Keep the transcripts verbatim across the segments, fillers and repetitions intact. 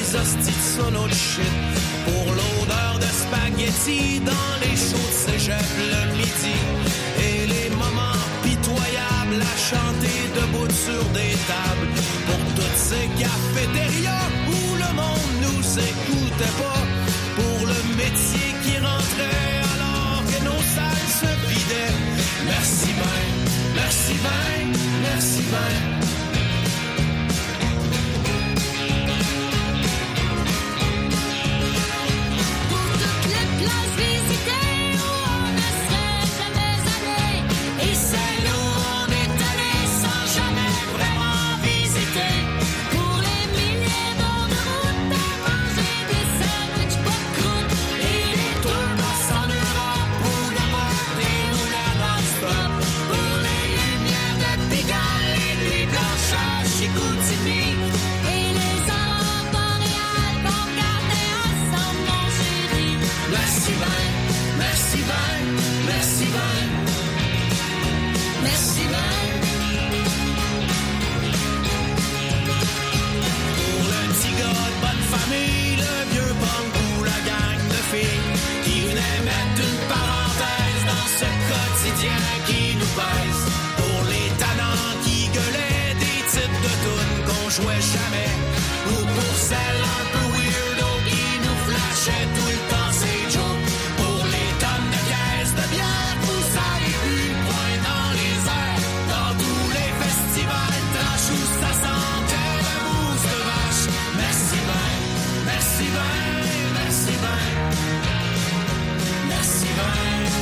hosties de sono de shit. Pour l'odeur de spaghetti dans les shows de cégep le midi. Et les moments pitoyables à chanter debout sur des tables. Pour toutes ces cafétérias où le monde nous écoutait pas. Pour le métier qui rentrait alors que nos salles se vidaient. Merci ben, merci ben, merci ben. Qui nous baise pour les tannants qui gueulaient des titres de tunes qu'on jouait jamais, ou pour celles un peu weirdo qui nous flashaient tout le temps ces jokes, pour les tonnes de caisses de bière, vous avez vu point dans les airs, dans tous les festivals trash où ça sentait la mousse de vache. Merci ben, merci ben, merci ben, merci ben.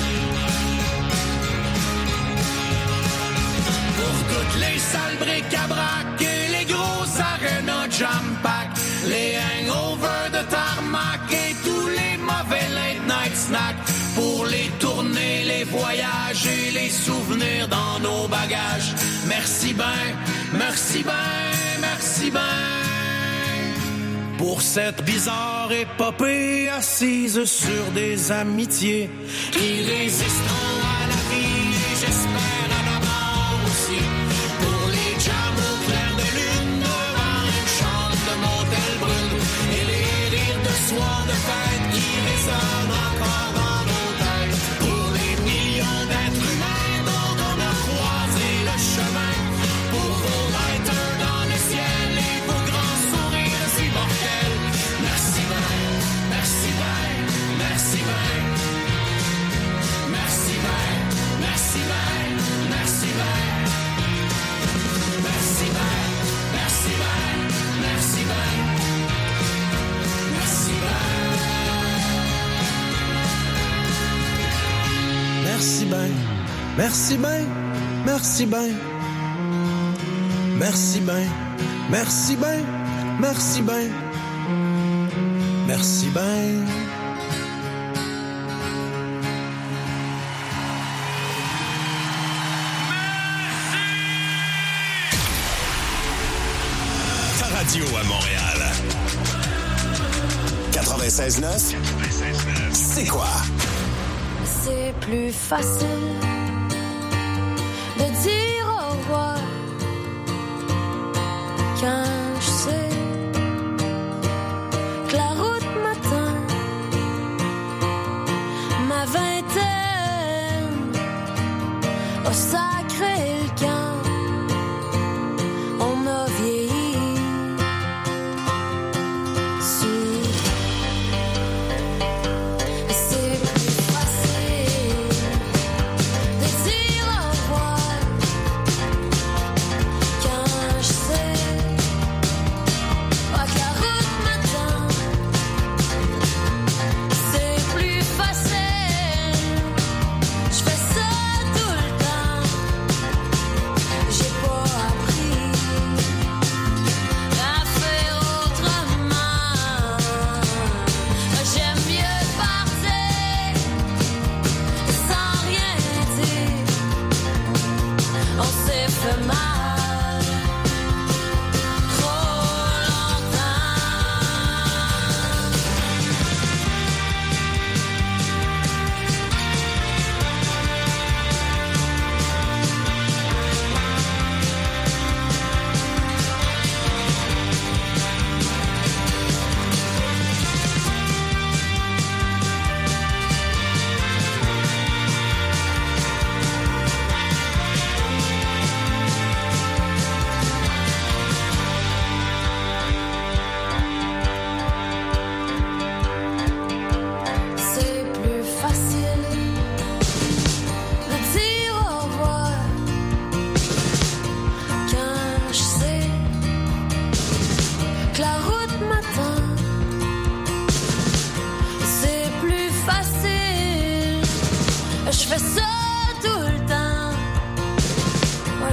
Pour toutes les salles bric-à-brac et les grosses arénas jam-pack, les hangovers de tarmac et tous les mauvais late-night snacks, pour les tournées, les voyages et les souvenirs dans nos bagages. Merci ben, merci ben, merci ben. Pour cette bizarre épopée assise sur des amitiés qui résisteront à la vie et j'espère à la mort aussi. Pour les jams au clair de lune devant une chambre de motel brune et les rires de soir de fête qui résonnent encore dans nos têtes. Pour les millions d'êtres humains dont on a croisé le chemin. Pour vos lighters dans le ciel et vos grands sourires si mortels. Merci ben, merci ben, merci ben. Merci ben, merci ben, merci ben. Merci ben, merci ben, merci ben. Merci ben. Merci ben, merci ben, merci ben. Merci ben, merci ben, merci ben. Merci ben. Radio à Montréal. quatre-vingt-seize neuf. C'est quoi? C'est plus facile de dire au revoir quand je sais que la route m'attend. Ma vingtaine a sacré le camp. On a vieilli. Je fais ça tout le temps.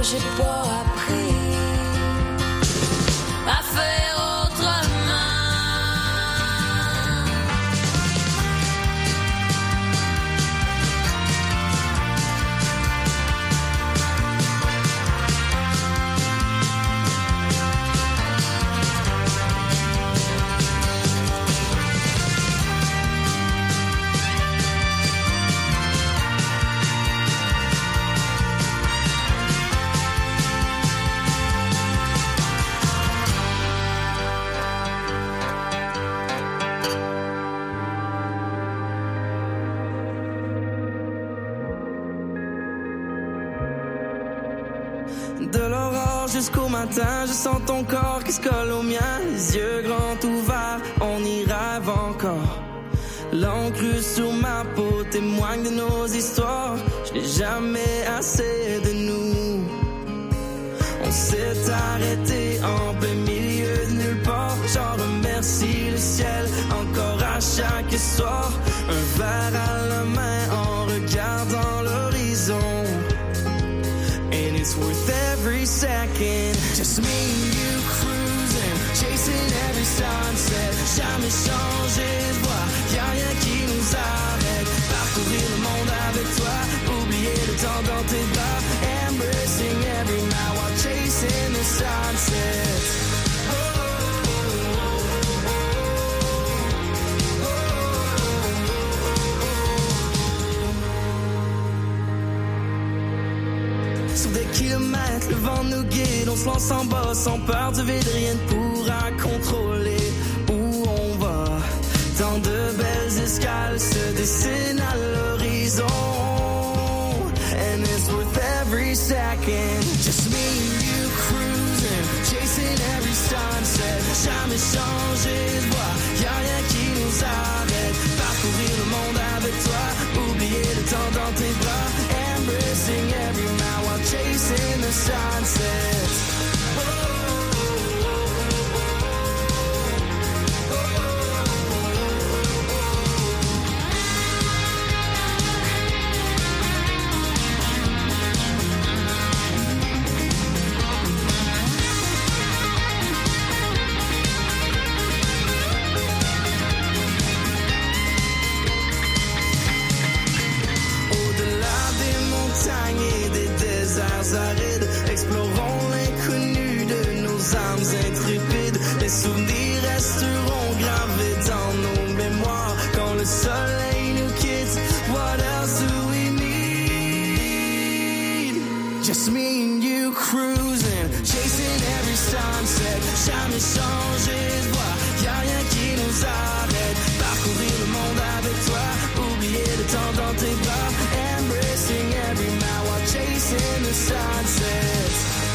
j'ai pas appris à faire autrement. De l'aurore jusqu'au matin, je sens ton corps qui se colle au mien. Les yeux grands ouverts, on y rêve encore. L'encre sur ma peau témoigne de nos histoires. Je n'ai jamais assez de nous. On s'est arrêté en plein milieu de nulle part. J'en remercie le ciel encore à chaque soir. Un verre à la main en regardant l'horizon. And it's worth every second. Just me and you cruising, chasing every sunset. Jamais changé de voie, y'a rien qui nous arrête. Parcourir le monde avec toi, oublier le temps dans tes bras. Embracing every night while chasing the sunset. Sur des kilomètres, le vent nous guide. On se lance en bas sans peur du vide. Rien ne pourra contrôler où on va. Tant de belles escales se dessinent à l'horizon. And it's worth every second. Just me and you cruising, chasing every sunset. Jamais changé de voie, y'a rien qui nous arrête. Parcourir le monde avec toi, oublier le temps dans tes bras. Embracing every night while chasing the sunset. Et des déserts arides, explorons l'inconnu de nos âmes intrépides. Les souvenirs resteront gravés dans nos mémoires quand le soleil nous quitte. What else do we need? Just me and you cruising, chasing every sunset. Jamais changé de voie, y'a rien qui nous arrête. Parcourir le monde avec toi, oublier le temps dans tes bras. Embracing every night while chasing the sunset.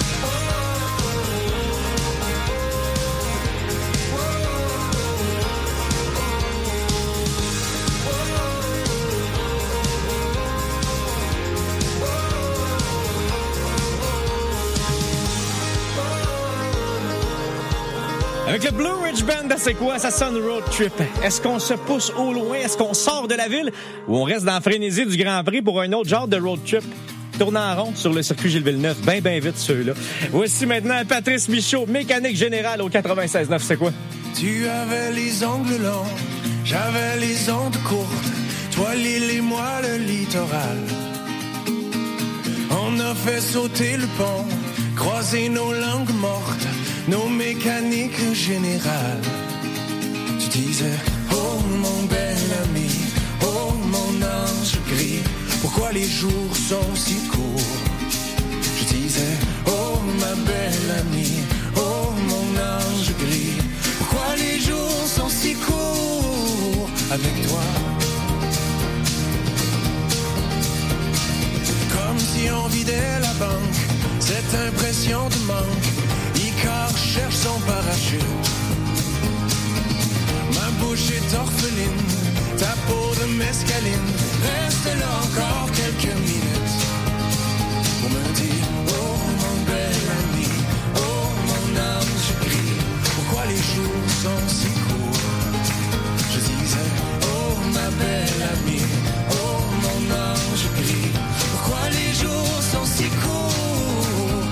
Avec le Blue Ridge Band, c'est quoi? Ça sonne road trip. Est-ce qu'on se pousse au loin? Est-ce qu'on sort de la ville? Ou on reste dans la frénésie du Grand Prix pour un autre genre de road trip? Tournant en rond sur le circuit Gilles Villeneuve. Ben, ben vite, ceux-là. Voici maintenant Patrice Michaud, mécanique générale au quatre-vingt-seize neuf. C'est quoi? Tu avais les ongles longs, j'avais les ondes courtes. Toi l'île et moi le littoral. On a fait sauter le pont, croiser nos langues mortes, nos mécaniques générales. Tu disais, oh mon bel ami, oh mon ange gris, pourquoi les jours sont si courts? Je disais, oh ma belle amie, oh mon ange gris, pourquoi les jours sont si courts avec toi? Comme si on vidait la banque, cette impression de manque. Icare cherche son parachute. Ma bouche est orpheline, ta peau de mescaline. Reste là encore quelques minutes pour me dire, oh mon bel ami, oh mon ange gris, pourquoi les jours sont si courts? Je disais, oh ma belle amie, oh mon ange gris, pourquoi les jours sont si courts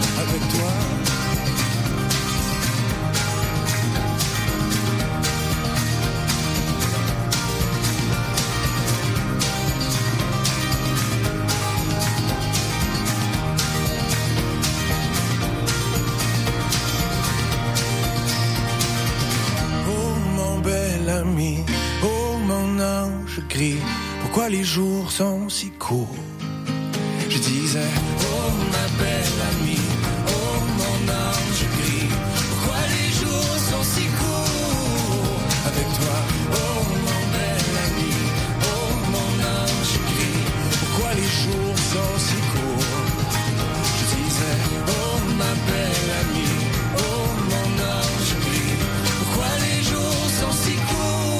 j'écris, pourquoi les jours sont si courts? Je disais, oh ma belle amie, oh mon ange gris, pourquoi les jours sont si courts avec toi? Oh mon bel ami, oh mon ange gris, pourquoi les jours sont si courts? Je disais, oh ma belle amie, oh mon ange gris, pourquoi les jours sont si courts?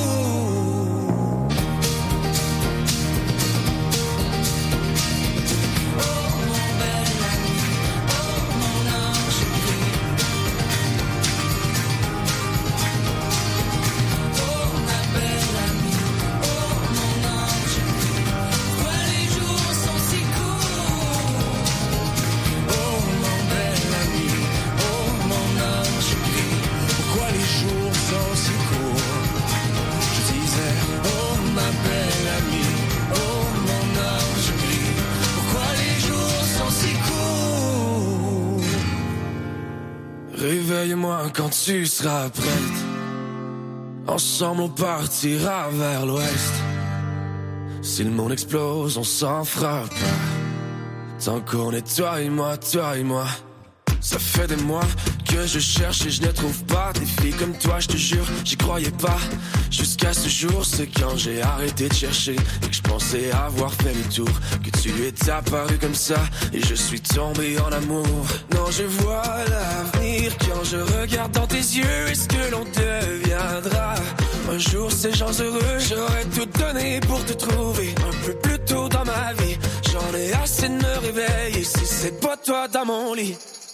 Réveille-moi quand tu seras prête. Ensemble on partira vers l'ouest. Si le monde explose, on s'en fera pas. Tant qu'on est toi et moi, toi et moi. Ça fait des mois que je cherche et je ne trouve pas des filles comme toi, je te jure, j'y croyais pas. Jusqu'à ce jour, c'est quand j'ai arrêté de chercher et que je pensais avoir fait le tour, que tu es apparu comme ça et je suis tombé en amour. Non, je vois l'avenir quand je regarde dans tes yeux. Est-ce que l'on deviendra un jour ces gens heureux? J'aurais tout donné pour te trouver un peu plus tôt dans ma vie. J'en ai assez de me réveiller si c'est pas toi dans mon lit.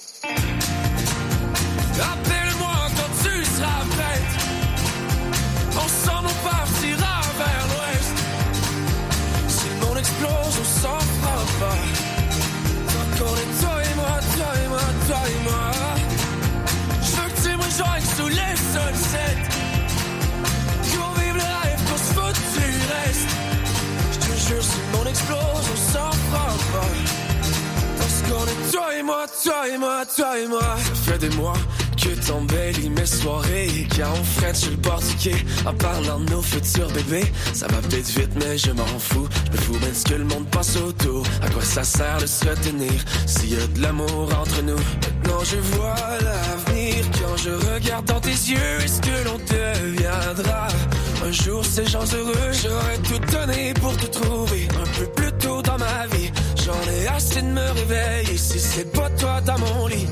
Appelle-moi quand tu seras prête. Ensemble on partira vers l'ouest. Si le monde explose, on s'en fera pas. Tant qu'on est toi et moi, toi et moi, toi et moi. Je veux que tu me rejoignes sous les sunsets. Qu'on vive le rêve, qu'on se fout du reste. Je te jure, si le monde explose, on s'en fera pas. Parce qu'on est toi et moi, toi et moi, toi et moi. Ça fait des mois que t'embellis mes soirées. Quand on freine sur le bord du quai en parlant de nos futurs bébés. Ça va peut-être vite mais je m'en fous. Je me fous même ce que le monde passe autour. À quoi ça sert de se retenir s'il y a de l'amour entre nous? Maintenant je vois l'avenir quand je regarde dans tes yeux. Est-ce que l'on deviendra un jour ces gens heureux? J'aurais tout donné pour te trouver un peu plus tôt dans ma vie. J'en ai assez de me réveiller si c'est pas toi dans mon lit.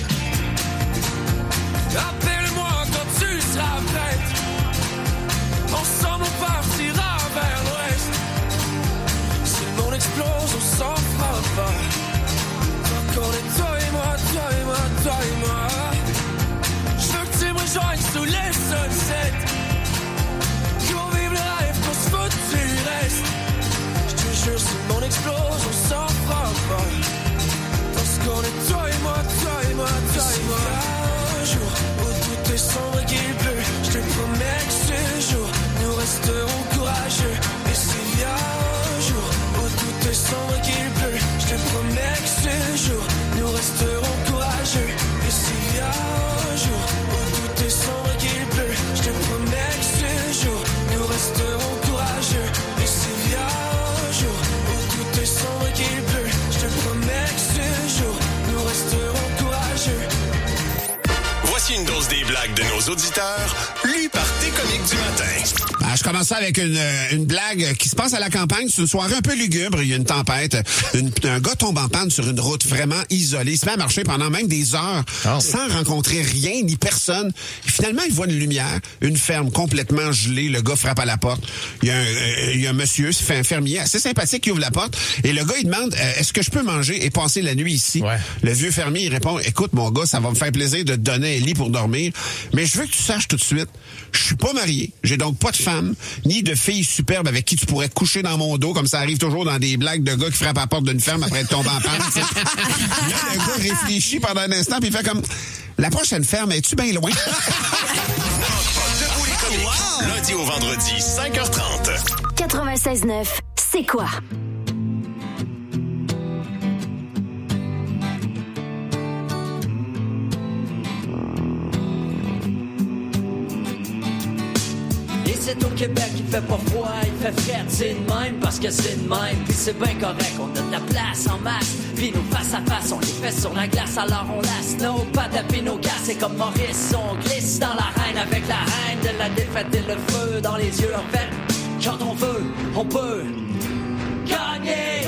Appelle-moi quand tu seras prête. Ensemble on partira vers l'ouest. Si le monde explose, on s'en fera pas. Tant qu'on est toi et moi, toi et moi, toi et moi. Je veux que tu me rejoignes sous les sunsets. Qu'on vive le rêve, qu'on se fout du reste. Je te jure, si le monde explose, on s'en fera pas. Parce qu'on est toi et moi, toi et moi, toi et moi. Un jour où tout est sombre et qu'il pleut, je te promets que ce jour nous resterons courageux. Et s'il y a un jour où tout est sombre et qu'il pleut, je te promets que ce jour nous resterons courageux. Et s'il y a un jour où tout est sombre et qu'il pleut, je te promets que ce jour nous resterons courageux. Et s'il y a un jour où tout est sombre et qu'il pleut, je te promets que ce jour nous resterons courageux. Voici une dose des blagues de nos auditeurs, lues par tes comiques du matin. Ah, je commence ça avec une, une blague qui se passe à la campagne. C'est une soirée un peu lugubre. Il y a une tempête. Une, un gars tombe en panne sur une route vraiment isolée. Il se met à marcher pendant même des heures oh. sans rencontrer rien ni personne. Et finalement, il voit une lumière, une ferme complètement gelée. Le gars frappe à la porte. Il y a un, euh, il y a un monsieur, c'est un fermier assez sympathique qui ouvre la porte. Et le gars, il demande, euh, est-ce que je peux manger et passer la nuit ici? Ouais. Le vieux fermier, il répond, écoute, mon gars, ça va me faire plaisir de te donner un lit pour dormir. Mais je veux que tu saches tout de suite, je suis pas marié. J'ai donc pas de femme, ni de fille superbe avec qui tu pourrais te coucher dans mon dos, comme ça arrive toujours dans des blagues de gars qui frappent à la porte d'une ferme après être tombé en panne. Là, le gars réfléchit pendant un instant, puis il fait comme, la prochaine ferme, es-tu bien loin? Debout les comiques, wow! Lundi au vendredi, cinq heures trente. quatre-vingt-seize neuf, c'est quoi? This c'est au Québec, il fait pas froid, il fait frais, c'est de même parce que c'est de même, puis c'est bien correct, on a de la place en masse, puis nos face à face, on les fait sur la glace, alors on lasse nos pattes à nos gars, c'est comme Maurice, on glisse dans l'arène avec la haine de la défaite et le feu dans les yeux, en fait, quand on veut, on peut gagner.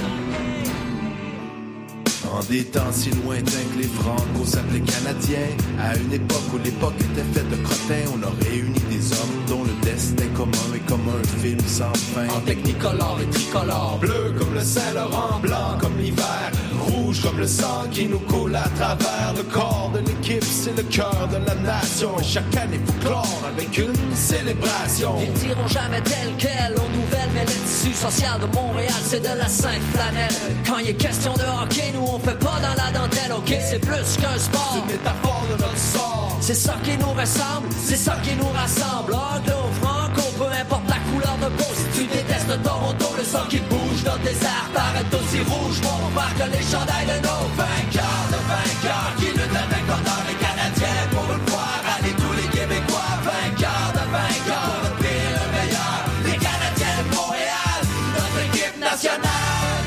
En des temps si lointains que les Franco s'appelaient Canadiens, à une époque où l'époque était faite de crottins, on a réuni des hommes dont le destin commun est comme un film sans fin. En technicolore et tricolore, bleu comme le Saint-Laurent, blanc comme l'hiver, rouge comme le sang qui nous coule à travers. Le corps de l'équipe, c'est le cœur de la nation, et chaque année folklore avec une célébration. Ils diront jamais tel quel aux nouvelles, mais le tissu social de Montréal, c'est de la sainte flanelle. Quand il est question de hockey, nous on fait pas dans la dentelle, ok, c'est plus qu'un sport. C'est une métaphore de notre sort. C'est ça qui nous ressemble, c'est ça qui nous rassemble. Anglo, franco, peu importe la couleur de peau. Si tu détestes Toronto, le sang qui bouge dans le désert paraît aussi rouge. Mon frère que les chandails de nos vainqueurs, de vainqueurs qui luttent avec honneur les Canadiens pour le pouvoir. Allez tous les Québécois, vainqueurs de vainqueurs, le pire, le meilleur, les Canadiens de Montréal, notre équipe nationale.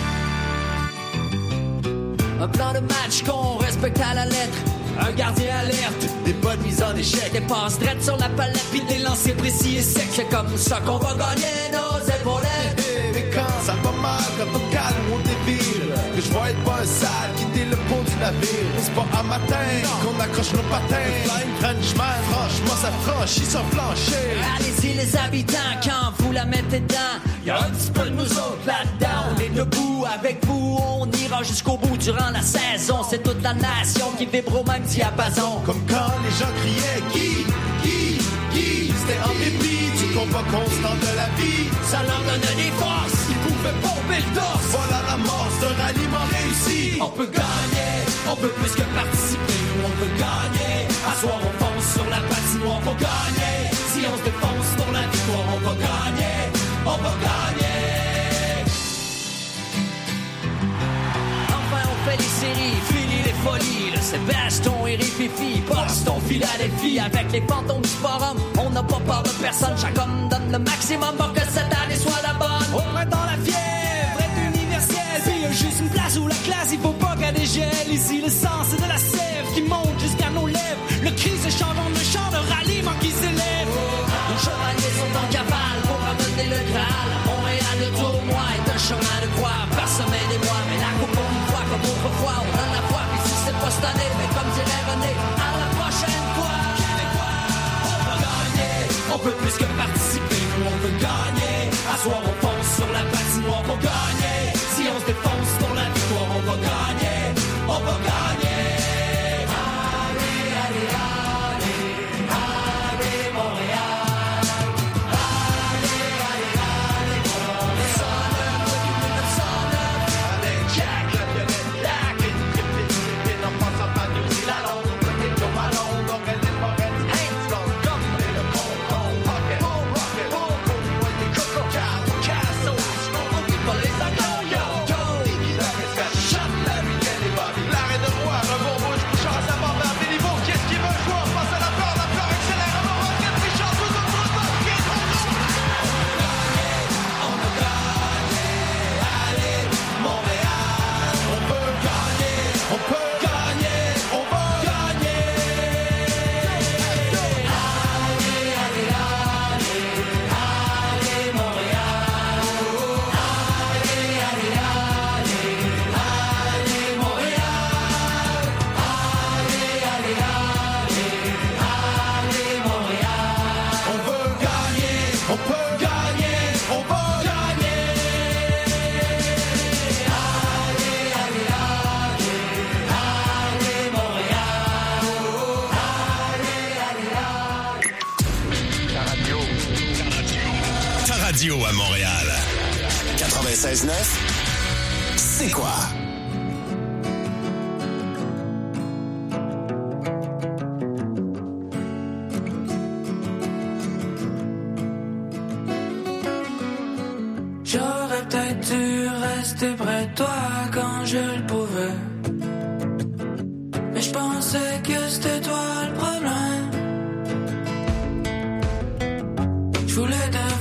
Un plan de match qu'on respecte à la lettre. Un gardien alerte, des bonnes mises en échec, des passes drettes sur la palette, puis des lancers précis et secs. C'est comme ça qu'on va gagner nos épaulettes. Mais quand ça va mal, quand on calme ou on dévire, que je vais être pas un sale, quitter le pont du navire. C'est pas à matin qu'on accroche nos patins. Flying Frenchman, franchement ça franchit sur plancher. Allez-y les habitants, quand vous la mettez dedans, y'a un petit peu de nous autres là-dedans. On est debout avec vous, on ira jusqu'au bout durant la saison. C'est toute la nation qui vibre au même diapason. Comme quand les gens criaient Guy, Guy, Guy. C'était en dépit du combat constant de la vie. Ça leur donnait des forces, ils pouvaient pomper le torse. Voilà l'amorce d'un ralliement réussi. On peut gagner, on peut plus que participer. On peut gagner, à soir on fonce sur la patinoire pour gagner. Si on se défonce pour la victoire, on va gagner, on va gagner. Enfin on fait des séries, fini les folies. Le Sébaston et Rififi, Boston, Philadelphie. Avec les fantômes du forum, on n'a pas peur de personne. Chaque homme donne le maximum pour que cette année soit la bonne. Au printemps la fièvre est universelle. Puis y'a juste une place où la classe, il faut pas qu'elle dégèle. Ici le sang c'est de la sève qui monte jusqu'à nos lèvres. Le cri se chante dans le chant de ralliement qui s'élève. Nos chevaliers sont en cavale pour amener le Graal. Montréal, le tournoi est un chemin de croix, parsemé des mois. Mais la coupe on y voit comme autrefois, on donne la foi. Puis si c'est pas cette année, mais comme dirait René, à la prochaine fois. Québécois, on va gagner, on peut plus que participer, nous on veut gagner. À soir on fonce sur la patinoire pour gagner. Si on se défonce pour la victoire, on va gagner, on va gagner. Allez, allez, allez, allez Montréal. Allez, allez, allez, Montréal. neuf cent neuf, avec Jack, la violette, Jack, et une tripée, tripée, en passant par New Zealand, on peut être au ballon, on aurait les forêts, Heinz, London, et le Conton, Rocket, Rocket, Rocket, et Coco, Cow, Casso, on oublie pas les agneaux, yo, yo, Iggy, la Rescate, Chante, Larry, Kelly, Bobby, l'arrêt de roi, rebond rouge, Bouchard, ça va vers des niveaux, qu'est-ce qui veut jouer, on passe à la peur, la peur accélère, on va Rocket, Richard, tout le monde, Rocket, on va gagner, allez, Montréal, on peut gagner, on peut gagner, on va gagner. Allez, allez, allez, allez, Montréal. Allez, allez, allez, allez, Montréal. Allez, allez, allez, allez, Montréal. On veut gagner, on peut gagner, on va gagner. Allez, allez, allez, allez, Montréal. Allez, allez, allez. Ta radio à Montréal. quatre-vingt-seize neuf, c'est quoi? J'aurais peut-être dû rester près de toi quand je le pouvais. Mais je pensais que c'était toi le problème. Je voulais te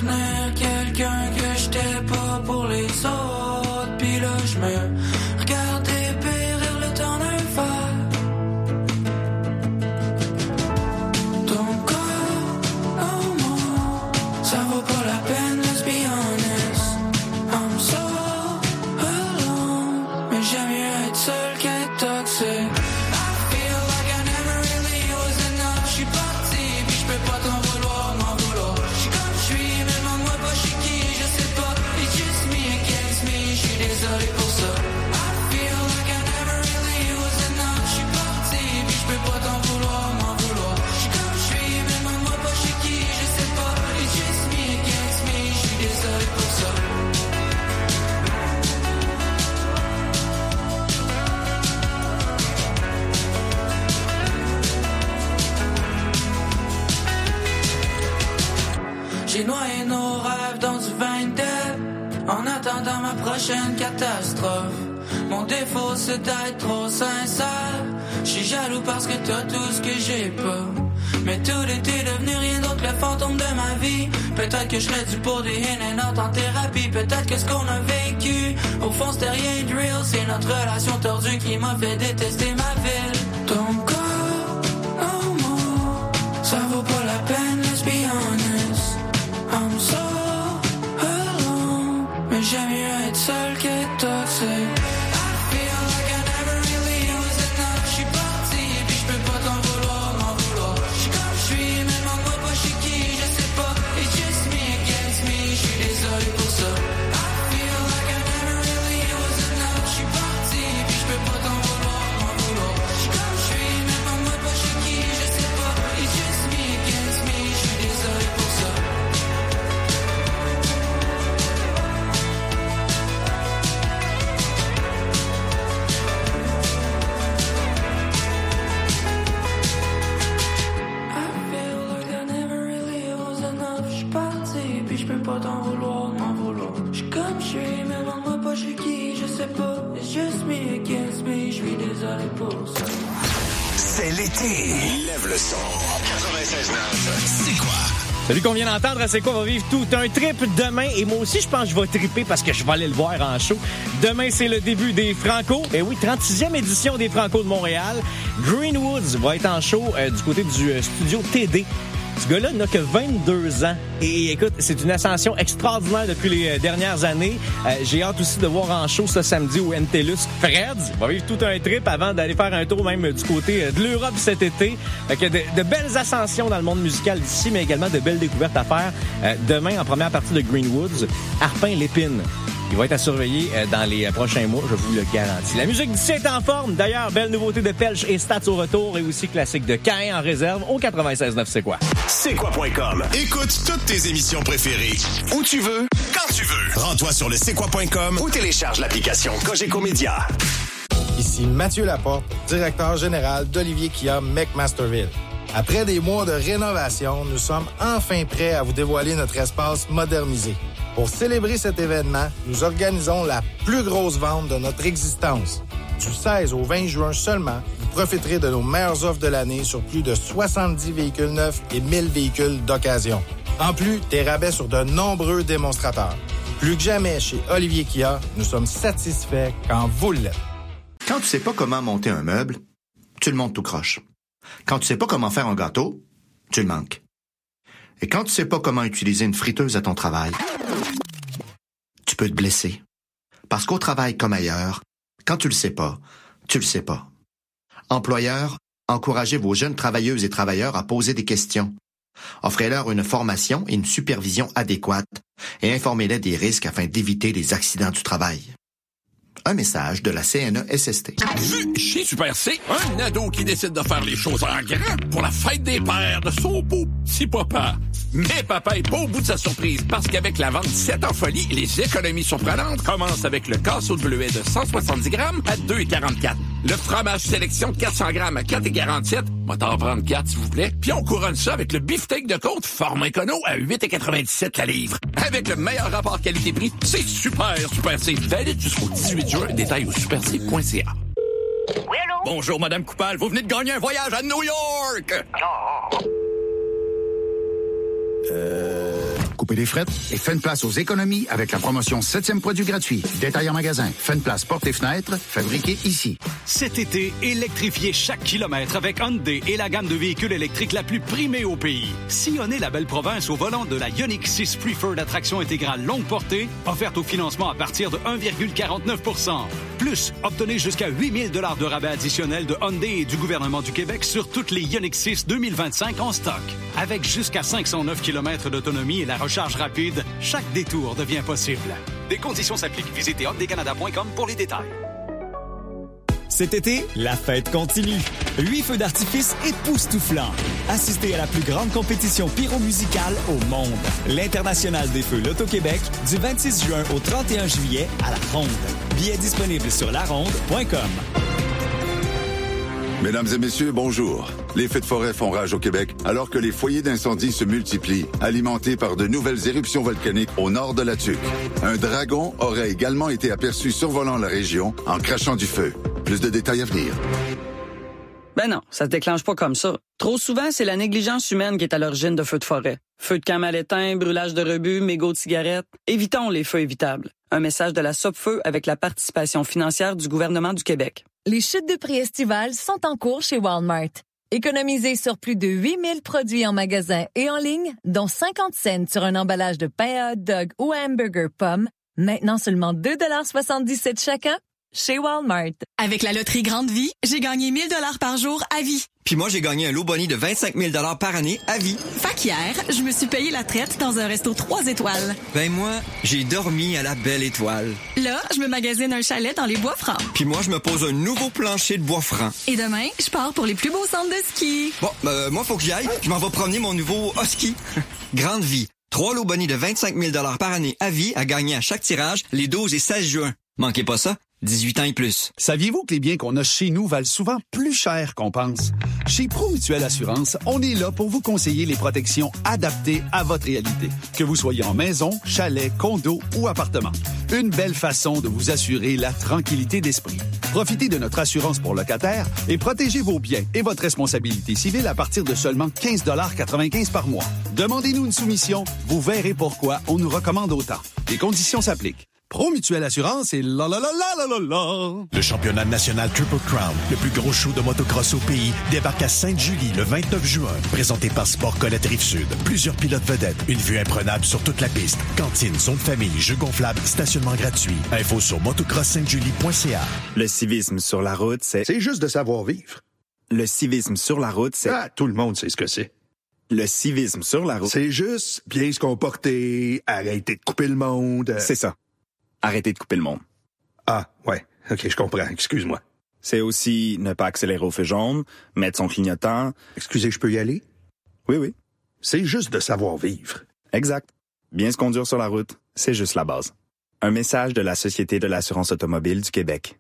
mieux être seul qu'être toxique. I feel like I never really was enough. J'suis parti, puis j'peux pas t'en vouloir, m'en vouloir. J'suis comme j'suis, mais demande-moi pas j'suis qui, je sais pas. It's just me against me, j'suis désolé pour ça. I feel like I never really was enough. J'suis parti, puis j'peux pas t'en vouloir, m'en vouloir. J'suis comme j'suis, mais demande-moi pas j'suis qui, je sais pas. It's just me against me, j'suis désolé pour ça. J'ai noyé nos rêves dans du vin de en attendant ma prochaine catastrophe. Mon défaut c'est d'être trop sincère. J'suis jaloux parce que t'as tout ce que j'ai pas. Mais tout était devenu rien d'autre que le fantôme de ma vie. Peut-être que je serais dû pour des in and out en thérapie. Peut-être que ce qu'on a vécu au fond c'était rien de real. C'est notre relation tordue qui m'a fait détester ma ville. Ton corps, en moi, ça vaut pas la peine, let's be honest. I'm so alone, mais j'aime mieux être seul qu'être toxique. I feel like I never really was enough. J'suis parti, puis j'peux pas t'en vouloir, m'en vouloir. J'suis comme j'suis, mais demande-moi pas j'suis qui, je sais pas. It's just me against me, j'suis désolé pour ça. I feel like I never really was enough. J'suis parti, puis j'peux pas t'en vouloir, m'en vouloir. J'suis comme j'suis, mais demande-moi pas j'suis qui, je sais pas. It's just me against me, j'suis désolé pour ça. J'peux pas t'en vouloir, m'en vouloir. J'suis comme j'suis, mais demande-moi pas j'suis qui, je sais pas. It's just me against me, j'suis désolé pour ça. C'est l'été. Lève le son. quatre-vingt-seize neuf. C'est quoi? Celui qu'on vient d'entendre, c'est quoi, va vivre tout un trip demain. Et moi aussi, je pense que je vais triper parce que je vais aller le voir en show. Demain, c'est le début des Franco. Et oui, trente-sixième édition des Franco de Montréal. Greenwoods va être en show euh, du côté du euh, studio T D. Ce gars-là n'a que vingt-deux ans. Et écoute, c'est une ascension extraordinaire depuis les dernières années. Euh, j'ai hâte aussi de voir en show ce samedi au N T L U S Fred. Il va vivre tout un trip avant d'aller faire un tour même du côté de l'Europe cet été. Fait que de, de belles ascensions dans le monde musical d'ici, mais également de belles découvertes à faire. Euh, demain, en première partie de Greenwoods, Harpin-Lépine. Il va être à surveiller dans les prochains mois, je vous le garantis. La musique d'ici est en forme. D'ailleurs, belle nouveauté de Pelch et Stats au retour et aussi classique de Caïn en réserve au quatre-vingt-seize neuf. C'est quoi? C'est quoi point com. Écoute toutes tes émissions préférées où tu veux, quand tu veux. Rends-toi sur le c'est quoi point com ou télécharge l'application Cogeco Média. Ici Mathieu Laporte, directeur général d'Olivier Kia McMasterville. Après des mois de rénovation, nous sommes enfin prêts à vous dévoiler notre espace modernisé. Pour célébrer cet événement, nous organisons la plus grosse vente de notre existence. Du seize au vingt juin seulement, vous profiterez de nos meilleures offres de l'année sur plus de soixante-dix véhicules neufs et mille véhicules d'occasion. En plus, des rabais sur de nombreux démonstrateurs. Plus que jamais chez Olivier Kia, nous sommes satisfaits quand vous l'êtes. Quand tu sais pas comment monter un meuble, tu le montes tout croche. Quand tu sais pas comment faire un gâteau, tu le manques. Et quand tu sais pas comment utiliser une friteuse à ton travail, tu peux te blesser. Parce qu'au travail comme ailleurs, quand tu le sais pas, tu le sais pas. Employeurs, encouragez vos jeunes travailleuses et travailleurs à poser des questions. Offrez-leur une formation et une supervision adéquate et informez-les des risques afin d'éviter les accidents du travail. Un message de la C N E S S T. Vu chez Super C, un ado qui décide de faire les choses en grand pour la fête des pères de son beau petit papa. Mais papa est pas au bout de sa surprise parce qu'avec la vente sept en folie, les économies surprenantes commencent avec le casseau de bleuet de cent soixante-dix grammes à deux virgule quarante-quatre. Le fromage sélection quatre cents grammes à quatre virgule quarante-sept. Moi, t'en prendre quatre, s'il vous plaît. Puis on couronne ça avec le beefsteak de côte format écono à huit virgule quatre-vingt-dix-sept la livre. Avec le meilleur rapport qualité-prix, c'est super, Super C. Valide jusqu'au dix-huit juin. Détails au super c point c a. Oui, allô? Bonjour, Madame Coupal. Vous venez de gagner un voyage à New York. Oh. Euh... Coupez les frettes et faites une place aux économies avec la promotion septième produit gratuit. Détail en magasin. Faites une place portes et fenêtres, fabriqué ici. Cet été, électrifiez chaque kilomètre avec Hyundai et la gamme de véhicules électriques la plus primée au pays. Sillonnez la belle province au volant de la Ioniq six Preferred à traction intégrale longue portée, offerte au financement à partir de un virgule quarante-neuf pour cent. Plus, obtenez jusqu'à huit mille dollars de rabais additionnels de Hyundai et du gouvernement du Québec sur toutes les Ioniq six deux mille vingt-cinq en stock. Avec jusqu'à cinq cent neuf kilomètres d'autonomie et la recharge rapide, chaque détour devient possible. Des conditions s'appliquent. Visitez hyundai canada point com pour les détails. Cet été, la fête continue. Huit feux d'artifice époustouflants. Assistez à la plus grande compétition pyro-musicale au monde. L'International des Feux Loto-Québec, du vingt-six juin au trente et un juillet à La Ronde. Billets disponibles sur la ronde point com. Mesdames et messieurs, bonjour. Les feux de forêt font rage au Québec alors que les foyers d'incendie se multiplient, alimentés par de nouvelles éruptions volcaniques au nord de la Tuque. Un dragon aurait également été aperçu survolant la région en crachant du feu. Plus de détails à venir. Ben non, ça se déclenche pas comme ça. Trop souvent, c'est la négligence humaine qui est à l'origine de feux de forêt. Feux de camp mal éteints, brûlage de rebuts, mégots de cigarettes. Évitons les feux évitables. Un message de la Sopfeu avec la participation financière du gouvernement du Québec. Les chutes de prix estivales sont en cours chez Walmart. Économisez sur plus de huit mille produits en magasin et en ligne, dont cinquante cents sur un emballage de pain à hot dog ou à hamburger pomme. Maintenant seulement deux dollars soixante-dix-sept chacun. Chez Walmart. Avec la loterie Grande Vie, j'ai gagné mille dollars par jour à vie. Puis moi, j'ai gagné un lot boni de vingt-cinq mille dollars par année à vie. Fait qu'hier, je me suis payé la traite dans un resto trois étoiles. Ben moi, j'ai dormi à la Belle Étoile. Là, je me magasine un chalet dans les Bois-Francs. Puis moi, je me pose un nouveau plancher de Bois-Francs. Et demain, je pars pour les plus beaux centres de ski. Bon, ben moi, faut que j'y aille. Je m'en vais promener mon nouveau husky. Grande Vie. Trois lots boni de vingt-cinq mille dollars par année à vie à gagner à chaque tirage les douze et seize juin. Manquez pas ça. dix-huit ans et plus. Saviez-vous que les biens qu'on a chez nous valent souvent plus cher qu'on pense? Chez ProMutuelle Assurance, on est là pour vous conseiller les protections adaptées à votre réalité. Que vous soyez en maison, chalet, condo ou appartement. Une belle façon de vous assurer la tranquillité d'esprit. Profitez de notre assurance pour locataires et protégez vos biens et votre responsabilité civile à partir de seulement quinze dollars quatre-vingt-quinze par mois. Demandez-nous une soumission, vous verrez pourquoi on nous recommande autant. Les conditions s'appliquent. ProMutuelle Assurance et la la la la la la la. Le championnat national Triple Crown, le plus gros show de motocross au pays, débarque à Sainte-Julie le vingt-neuf juin. Présenté par Sport Colette Rive-Sud. Plusieurs pilotes vedettes, une vue imprenable sur toute la piste. Cantine, zone famille, jeux gonflables, stationnement gratuit. Info sur motocross sainte julie point c a. Le civisme sur la route, c'est... C'est juste de savoir vivre. Le civisme sur la route, c'est... Ah, tout le monde sait ce que c'est. Le civisme sur la route... C'est juste bien se comporter, arrêter de couper le monde. C'est ça. Arrêter de couper le monde. Ah, ouais. OK, je comprends. Excuse-moi. C'est aussi ne pas accélérer au feu jaune, mettre son clignotant. Excusez, je peux y aller? Oui, oui. C'est juste de savoir vivre. Exact. Bien se conduire sur la route, c'est juste la base. Un message de la Société de l'assurance automobile du Québec.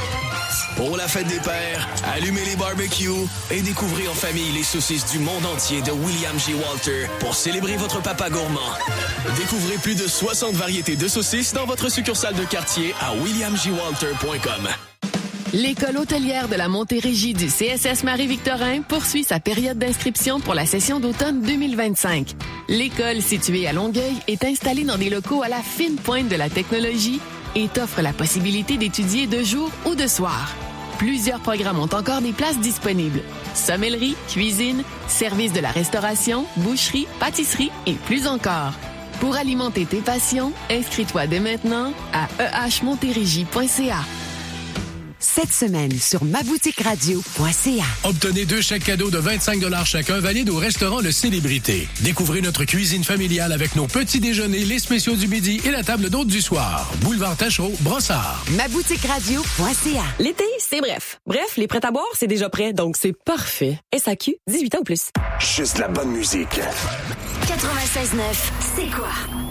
Pour la fête des pères, allumez les barbecues et découvrez en famille les saucisses du monde entier de William J. Walter pour célébrer votre papa gourmand. Découvrez plus de soixante variétés de saucisses dans votre succursale de quartier à william j walter point com. L'école hôtelière de la Montérégie du C S S Marie-Victorin poursuit sa période d'inscription pour la session d'automne deux mille vingt-cinq. L'école, située à Longueuil, est installée dans des locaux à la fine pointe de la technologie et t'offre la possibilité d'étudier de jour ou de soir. Plusieurs programmes ont encore des places disponibles. Sommellerie, cuisine, service de la restauration, boucherie, pâtisserie et plus encore. Pour alimenter tes passions, inscris-toi dès maintenant à e h montérégie point c a. Cette semaine sur ma boutique radio point c a. Obtenez deux chèques cadeaux de vingt-cinq dollars chacun valides au restaurant Le Célébrité. Découvrez notre cuisine familiale avec nos petits déjeuners, les spéciaux du midi et la table d'hôte du soir. Boulevard Tachereau, Brossard. ma boutique radio point c a. L'été, c'est bref. Bref, les prêts à boire, c'est déjà prêt, donc c'est parfait. S A Q, dix-huit ans ou plus. Juste la bonne musique. quatre-vingt-seize neuf, c'est quoi?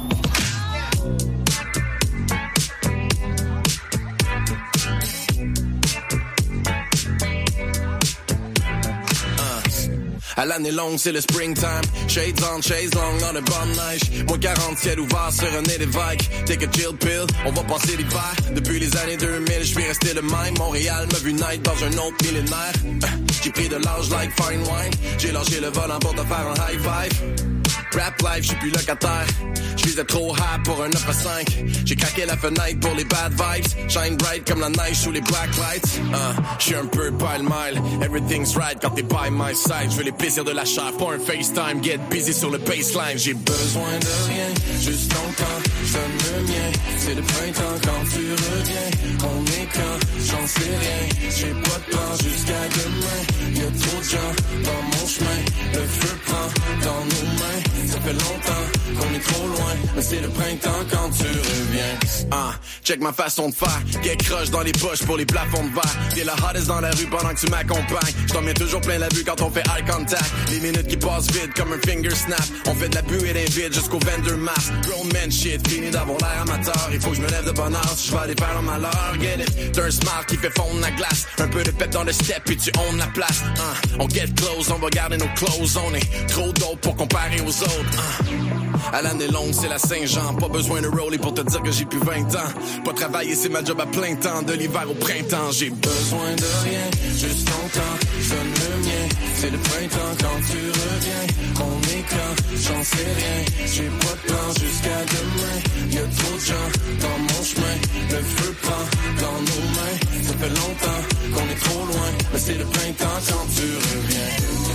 À l'année longue, c'est le springtime. Shades on, chase long, on a bonne neige. Moins quarante, ciel ouvert sur un nez d'évêque. Take a chill pill, on va passer l'hiver. Depuis les années deux mille, je vais rester le même. Montréal m'a vu naître dans un autre millénaire. Euh, j'ai pris de l'âge like fine wine. J'ai lâché le volant pour te faire un high five. Rap life, j'suis plus locataire. J'visais trop high pour un neuf à cinq. J'ai craqué la fenêtre pour les bad vibes. Shine bright comme la neige sous les black lights. Uh, j'suis un peu pile-mile. Everything's right quand t'es by my side. J'veux les plaisirs de la chair, pas un FaceTime. Get busy sur le baseline. J'ai besoin de rien, juste ton temps. J'donne le mien. C'est le printemps quand tu reviens. On est quand, j'en sais rien. J'ai pas de plan jusqu'à demain. Y'a trop de gens dans mon chemin. Le feu prend dans nos mains. Ça fait longtemps qu'on est trop loin, mais c'est le printemps quand tu reviens. Ah, check ma façon de faire. Get crush dans les poches pour les plafonds de verre. T'es la hottest dans la rue pendant que tu m'accompagnes. J't'en mets toujours plein la vue quand on fait eye contact. Les minutes qui passent vite comme un finger snap. On fait de la buée d'un vide jusqu'au vendor mass. Grown man shit, fini d'avoir l'air amateur. Il faut que je me lève de bonne heure si je vais aller faire un malheur. Get it, t'as un smile qui fait fondre la glace. Un peu de pep dans le step puis tu own la place. Uh, on get close, on va garder nos clothes. On est trop dope pour comparer aux autres. Uh. À l'année longue, c'est la Saint-Jean. Pas besoin de rollie pour te dire que j'ai plus vingt ans. Pas travailler, c'est ma job à plein temps. De l'hiver au printemps, j'ai besoin de rien. Juste ton temps, donne le mien. C'est le printemps quand tu reviens. On est quand, j'en sais rien. J'ai pas de plan jusqu'à demain. Y'a trop de gens dans mon chemin. Le feu prend dans nos mains. Ça fait longtemps qu'on est trop loin. Mais c'est le printemps quand tu reviens.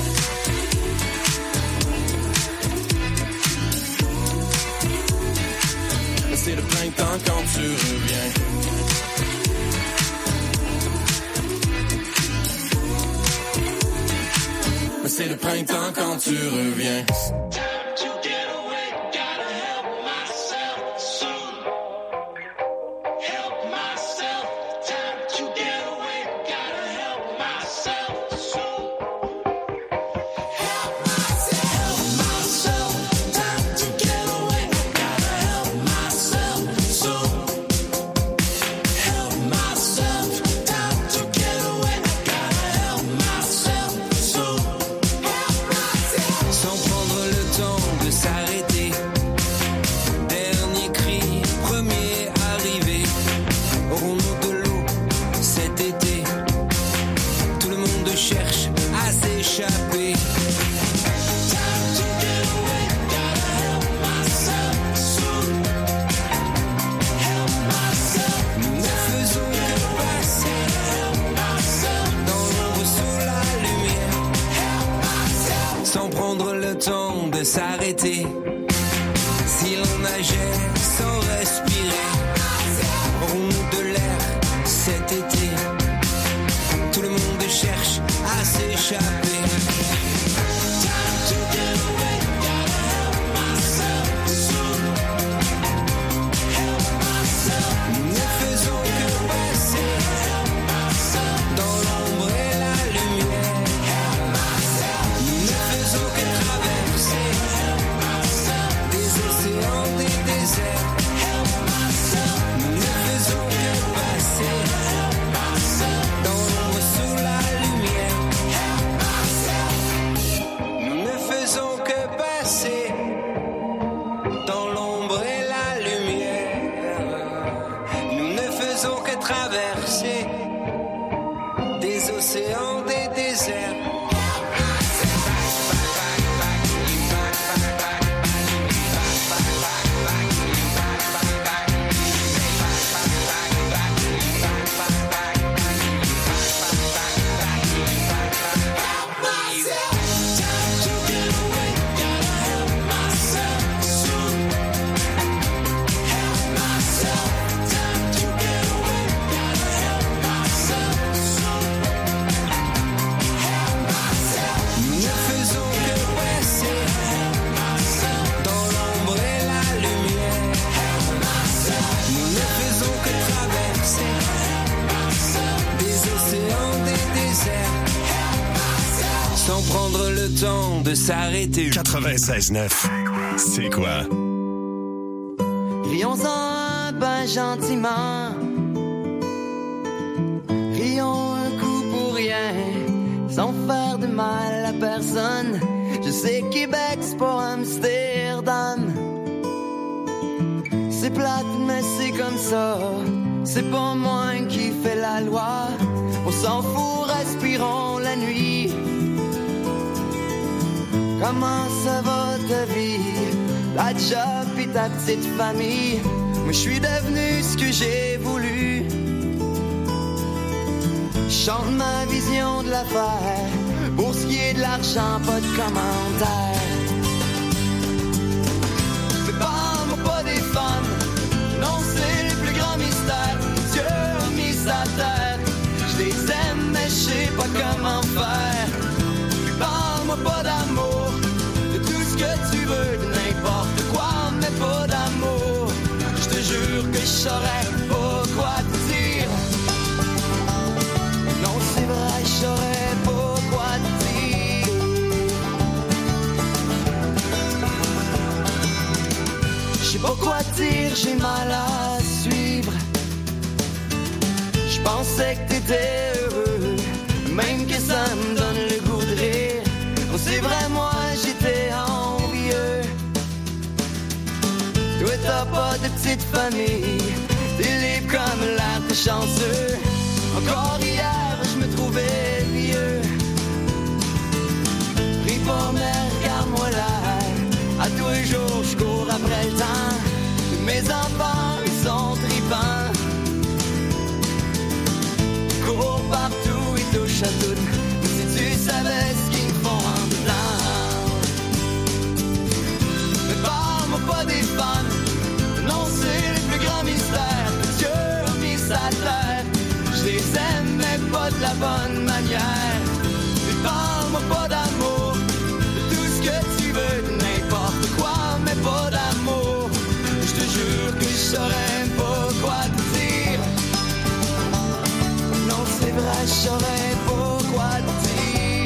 C'est le printemps quand tu reviens. Mais c'est le printemps quand tu reviens. De s'arrêter si l'on nageait sans respirer. Aurons-nous de l'air cet été? Tout le monde cherche à s'échapper. De s'arrêter. quatre-vingt-seize neuf, c'est quoi? Rions-en ben gentiment. Rions un coup pour rien, sans faire de mal à personne. Je sais que Québec, c'est pas Amsterdam. C'est plate, mais c'est comme ça. C'est pas moi qui fais la loi. On s'en fout, respirons la nuit. Comment ça va ta vie? Ta job pis ta petite famille. Moi je suis devenu ce que j'ai voulu. Chante ma vision de l'affaire. Pour ce qui est de l'argent, pas de commentaires. Mais parle-moi pas des femmes. Non, c'est le plus grand mystère. Dieu a mis sa terre. Je les aime, mais je sais pas comment faire. Mais parle-moi pas d'amour. De tout ce que tu veux, de n'importe quoi, mais pas d'amour. Je te jure que je saurais pas quoi te dire. Non, c'est vrai, je saurais pas quoi te dire. Je sais pas quoi dire, j'ai mal à suivre. Je pensais que t'étais heureux, même que ça me donne le goût de rire. Oh, c'est vrai, moi j'étais envieux. Toi t'as pas de petite famille, t'es libre comme l'air, t'es chanceux. Encore hier je me trouvais vieux. Prie pas mais regarde-moi là. À tous les jours je cours après le temps. Mes enfants ils sont tripants. Cours partout, ils touchent à tout. Si tu savais ce qu'ils me font en dedans. Mais parle-moi pas des femmes. Non, c'est le plus grand mystère. Dieu a mis sa terre. Je les aime, mais pas de la bonne manière. Mais parle-moi pas d'amour. De tout ce que tu veux, de n'importe quoi, mais pas d'amour. Je te jure que je saurais pas quoi te dire. Non, c'est vrai, je saurais pas quoi te dire.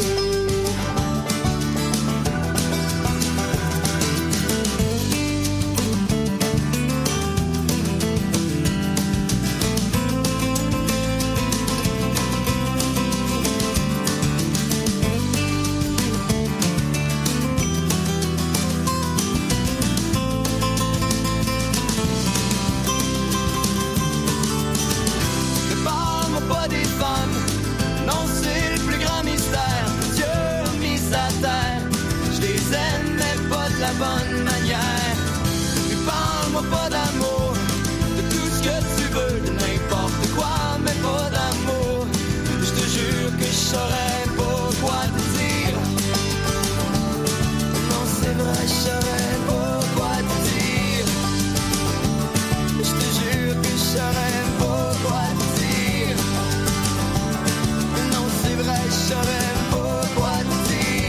Bonne manière. Mais parle-moi pas d'amour. De tout ce que tu veux, de n'importe quoi, mais pas d'amour. Je te jure que je saurais pas quoi te dire. Non, c'est vrai, je saurais pas quoi te dire. Je te jure que je saurais pas quoi te dire. Non, c'est vrai, je saurais pas quoi te dire.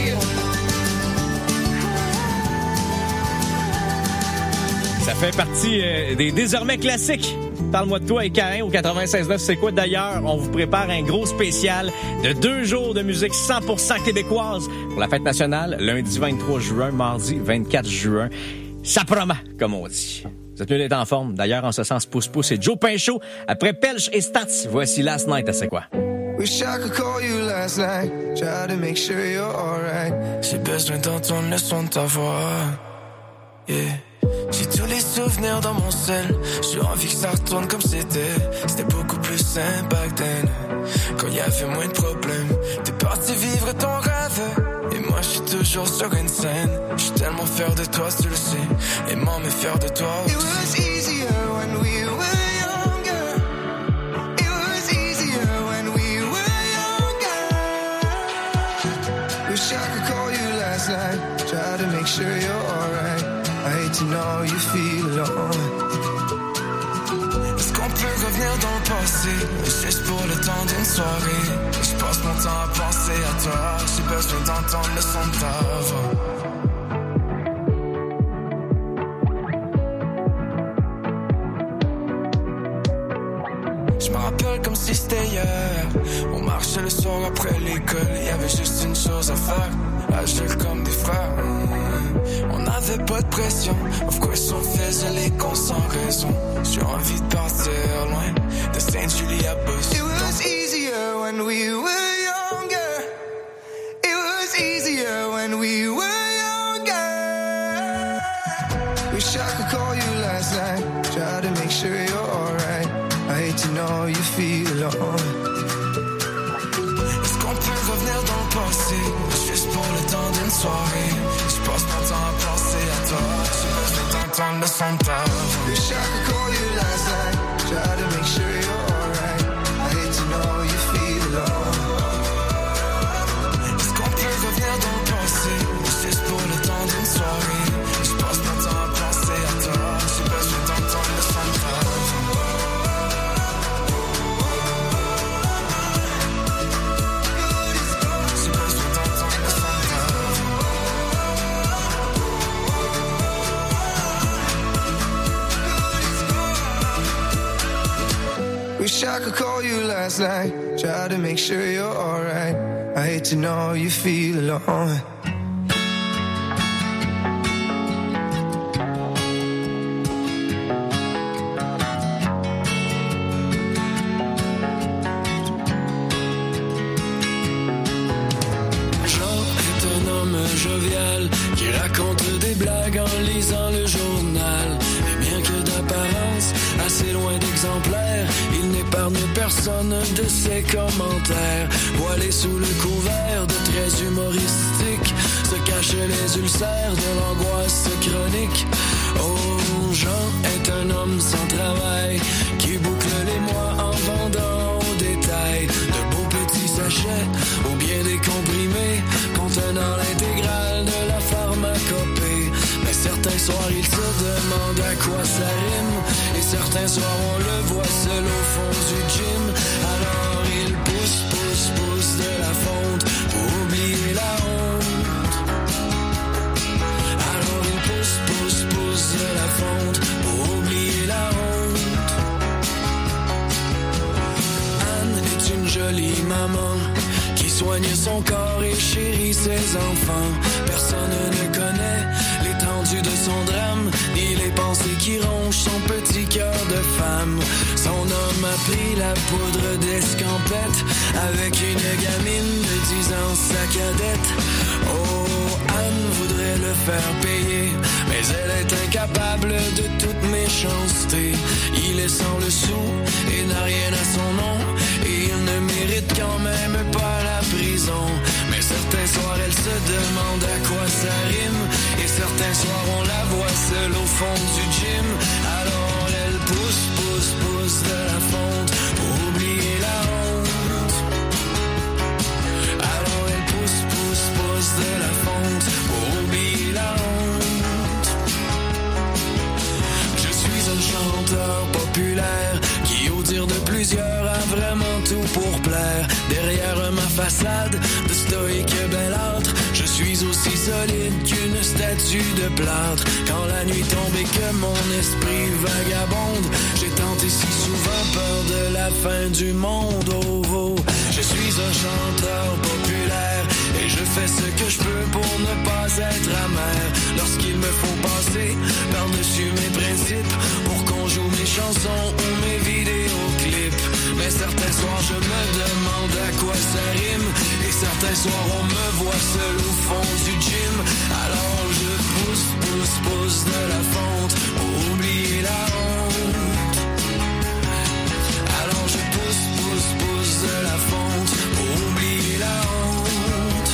Ça fait partie euh, des désormais classiques. Parle-moi de toi et Caïn au quatre-vingt-seize neuf. C'est quoi d'ailleurs? On vous prépare un gros spécial de deux jours de musique cent pour cent québécoise pour la fête nationale, lundi vingt-trois juin, mardi vingt-quatre juin. Ça promet, comme on dit. Vous êtes mieux d'être en forme. D'ailleurs, en ce sens, pouce-pouce et Joe Pinchot. Après Pelch et Stats, voici Last Night à C'est quoi? Wish I could call you last night. Try to make sure you're alright. J'ai besoin d'entendre le son de ta voix. Yeah. J'ai tous les souvenirs dans mon sel. J'ai envie que ça retourne comme c'était. C'était beaucoup plus simple back then. Quand y avait moins de problèmes. T'es parti vivre ton rêve. Et moi je suis toujours sur une scène. Je suis tellement fier de toi, tu le sais. Et maman est fière de toi aussi. It was easier when we were younger. It was easier when we were younger. Wish I could call you last night. Try to make sure you're alright. I hate to know you feel alone. Est-ce qu'on peut revenir dans le passé? Juste pour le temps d'une soirée. Je passe mon temps à penser à toi. J'ai besoin d'entendre le son de ta voix. Je me rappelle comme si c'était hier. On marchait le soir après l'école. Il y avait juste une chose à faire. Agir comme des frères. On n'avait pas de pression. Of course on faisait les cons sans raison. J'ai envie de partir loin de Sainte-Julie à Boston. It was easier when we were younger. It was easier when we were younger. Wish I could call you last night. Try to make sure you're alright. I hate to know you feel alone. Est-ce qu'on peut revenir dans le passé? Juste pour pour le temps d'une soirée. Je passe mon temps à penser à toi. J'ai besoin d'entendre le son de ta voix. Wish I could call you last night. Try to make sure you're alright. I hate to know you feel alone. Est-ce qu'on peut revenir dans le passé? Juste pour le temps d'une soirée. Je passe mon temps à penser à toi. J'ai besoin d'entendre le son de ta voix. Wish I could call you last night. Try to make sure you're alright. I hate to know you feel alone. Jean est un homme jovial qui raconte des blagues en lisant le journal. Et bien que d'apparence assez loin d'exemplaire, il n'épargne personne de ses commentaires. Voilé sous le couvert de traits humoristiques, se cachent les ulcères de l'angoisse chronique. Oh, Jean est un homme sans travail qui boucle les mois en vendant au détail de beaux petits sachets ou bien des comprimés contenant l'intégrale de la pharmacopée. Mais certains soirs il se demande à quoi ça rime, et certains soirs on le voit seul au fond du gym. Alors il pousse, pousse, pousse de la fonte pour oublier la honte. Alors il pousse, pousse, pousse de la fonte pour oublier la honte. Anne est une jolie maman qui soigne son corps et chérit ses enfants. Personne ne connaît l'étendue de son drame, ni les pensées qui rongent son petit cœur de femme. Son homme a pris la poudre d'escampette avec une gamine de dix ans, sa cadette. Oh, Anne voudrait le faire payer, mais elle est incapable de toute méchanceté. Il est sans le sou et n'a rien à son nom, et il ne mérite quand même pas la prison. Mais certains soirs elle se demande à quoi ça rime, et certains soirs on la voit seule au fond du gym. Alors elle pousse, pousse, pousse de la fonte pour oublier la honte. Alors elle pousse, pousse, pousse de la fonte pour oublier la honte. Je suis un chanteur populaire qui, au dire de plusieurs, a vraiment tout pour plaire. Derrière ma façade de stoïque belâtre, je suis aussi solide qu'une statue de plâtre. Quand la nuit tombe et que mon esprit vagabonde, j'ai tenté si souvent peur de la fin du monde. Oh, oh. Je suis un chanteur populaire et je fais ce que je peux pour ne pas être amer. Lorsqu'il me faut passer par-dessus mes principes pour qu'on joue mes chansons ou mes vidéoclips. Mais certains soirs je me demande à quoi ça rime, et certains soirs on me voit seul au fond du gym. Alors je pousse, pousse, pousse de la fonte pour oublier la honte. Alors je pousse, pousse, pousse de la fonte pour oublier la honte.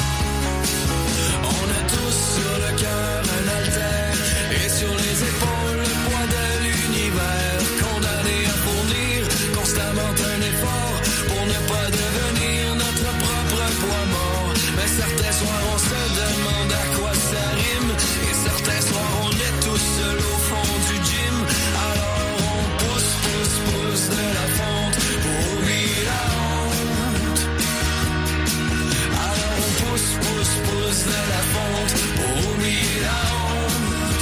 On a tous sur le cœur un haltère et sur les épaules le poids de l'univers, condamné à fournir constamment un effort pour ne pas devenir notre propre poids mort. Mais certains soirs on se demande à quoi ça rime, et certains soirs on est tous seuls au fond du gym. Alors on pousse, pousse, pousse de la fonte pour oublier la honte. Alors on pousse, pousse, pousse de la fonte pour oublier la honte.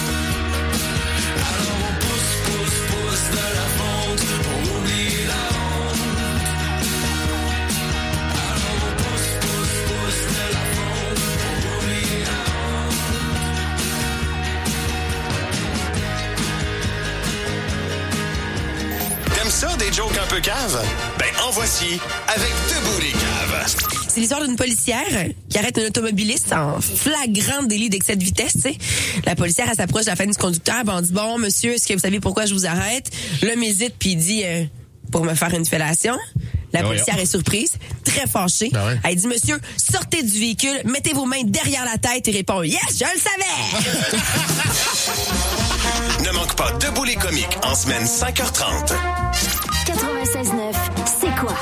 Alors on pousse, pousse, pousse de la fonte pour oublier la honte. Alors on pousse, pousse, pousse de la fonte pour oublier la honte. T'aimes ça, des jokes un peu caves? Ben, en voici avec Debout les caves. C'est l'histoire d'une policière qui arrête un automobiliste en flagrant délit d'excès de vitesse, tu sais. La policière, elle s'approche de la fenêtre du conducteur, ben on dit, bon, monsieur, est-ce que vous savez pourquoi je vous arrête? L'homme hésite, puis il dit, euh, pour me faire une fellation. La Ben policière voyons. est surprise, très fâchée. Ben ouais. Elle dit, monsieur, sortez du véhicule, mettez vos mains derrière la tête et répond, yes, je le savais! Ne manque pas Debout les comiques en semaine cinq heures trente. quatre-vingt-seize neuf, c'est quoi?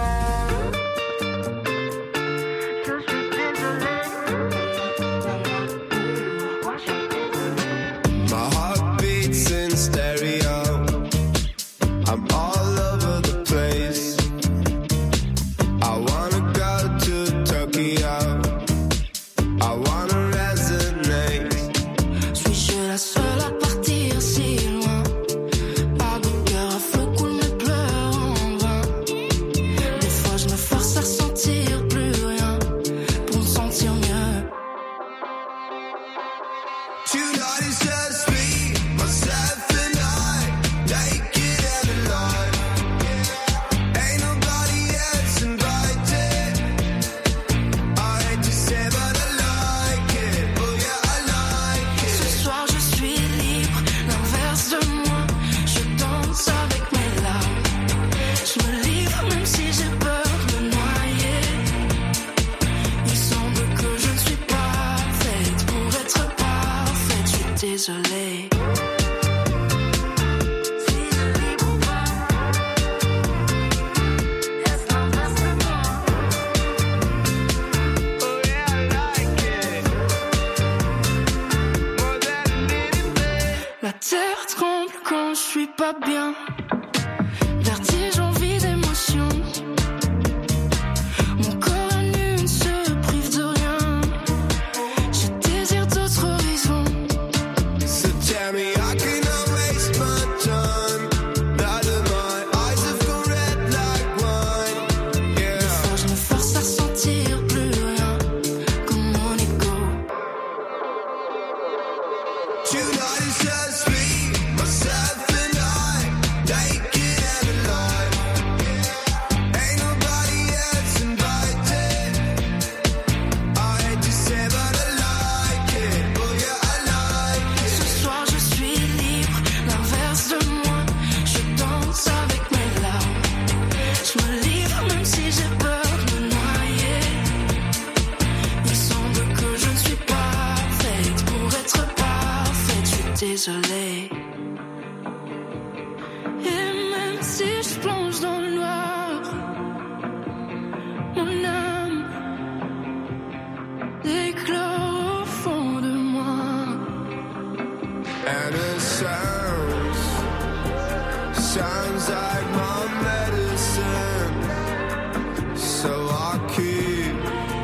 My heart beats in stereo. I'm all over the place. I wanna go to Tokyo. I wanna resonate. Suis-je la seule à partir si loin? Pas de cœur à feu coule mes pleurs en vain. Des fois je me force à ressentir plus rien pour me sentir mieux. Tonight is just me, myself and I, naked and alive. Ain't nobody else invited. I hate to say but I like it. Oh yeah, I like it. Ce soir je suis libre, l'inverse de moi. Je danse avec mes larmes. Je me livre même si j'ai peur de me noyer. Il semble que je ne suis pas faite pour être parfaite. Je suis désolée. La terre tremble quand je suis pas bien. Vertige, envie d'émotion. Mon corps à nu ne se prive de rien. Je désire d'autres horizons. So tell me I cannot waste my time. Now that my eyes have gone red like wine. Yeah. Des fois je me force à ressentir plus rien comme mon ego. Tonight is just me, myself and I, naked and alive. Ain't nobody else invited. I hate to say but I like it. Oh yeah, I like it. Ce soir je suis libre, l'inverse de moi. Je danse avec mes larmes. Je me livre même si j'ai peur de me noyer. Il semble que je ne suis pas faite pour être parfaite. Je suis désolée. Et même si je plonge dans le noir, mon âme éclore au fond de moi. And it sounds, sounds like my medicine. So I keep,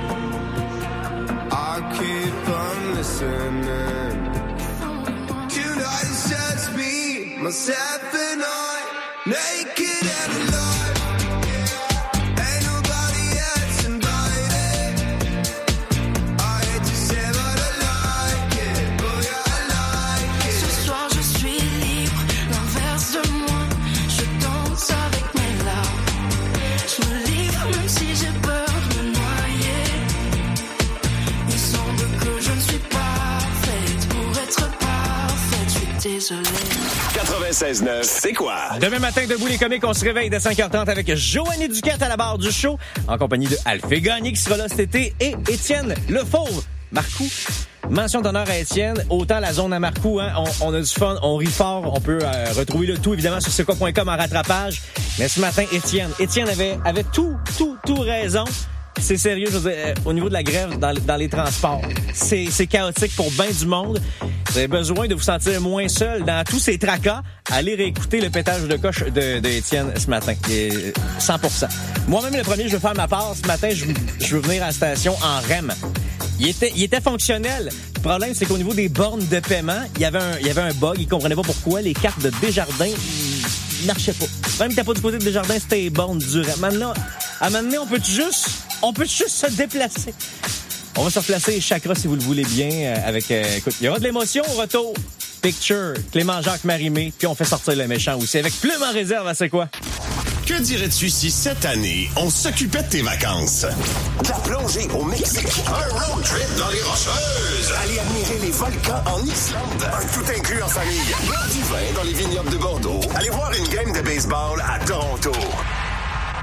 I keep on listening. Tonight is just me, myself and I, naked and alive. Ain't nobody else invited. I hate to say but I like it. Oh yeah, I like it. Ce soir je suis libre, l'inverse de moi. Je danse avec mes larmes. Je me livre même si j'ai peur de me noyer. Il semble que je ne suis pas faite pour être parfaite. Je suis désolée. quatre-vingt-seize neuf, c'est quoi? Demain matin, debout les comiques, on se réveille dès cinq heures trente avec Joanny Duquette à la barre du show, en compagnie de Alphé Gagné qui sera là cet été et Étienne Le Fauve. Marcoux, mention d'honneur à Étienne. Autant la zone à Marcoux, hein, on, on a du fun, on rit fort, on peut euh, retrouver le tout évidemment sur c'est quoi point com en rattrapage. Mais ce matin, Étienne, Étienne avait, avait tout, tout, tout raison. C'est sérieux, je veux dire, euh, au niveau de la grève dans, dans les transports. C'est, c'est chaotique pour bien du monde. Vous avez besoin de vous sentir moins seul dans tous ces tracas. Allez réécouter le pétage de coche de, de Étienne ce matin. Et cent pour cent. Moi-même, le premier, je veux faire ma part. Ce matin, je, je veux venir à la station en R E M. Il était, il était fonctionnel. Le problème, c'est qu'au niveau des bornes de paiement, il y avait un, il y avait un bug. Il comprenait pas pourquoi les cartes de Desjardins ils marchaient pas. Même si t'as pas du côté de Desjardins, c'était les bornes du R E M. Maintenant, à un moment donné, on peut juste, on peut juste se déplacer. On va se replacer chakra si vous le voulez bien. Euh, avec, euh, écoute, il y aura de l'émotion au retour. Picture, Clément-Jacques Marimé, puis on fait sortir le méchant aussi. Avec Plume en réserve, c'est quoi? Que dirais-tu si cette année, on s'occupait de tes vacances? De la plongée au Mexique. Un road trip dans les Rocheuses. Aller admirer les volcans en Islande. Un tout inclus en famille. Boire du vin dans les vignobles de Bordeaux. Aller voir une game de baseball à Toronto.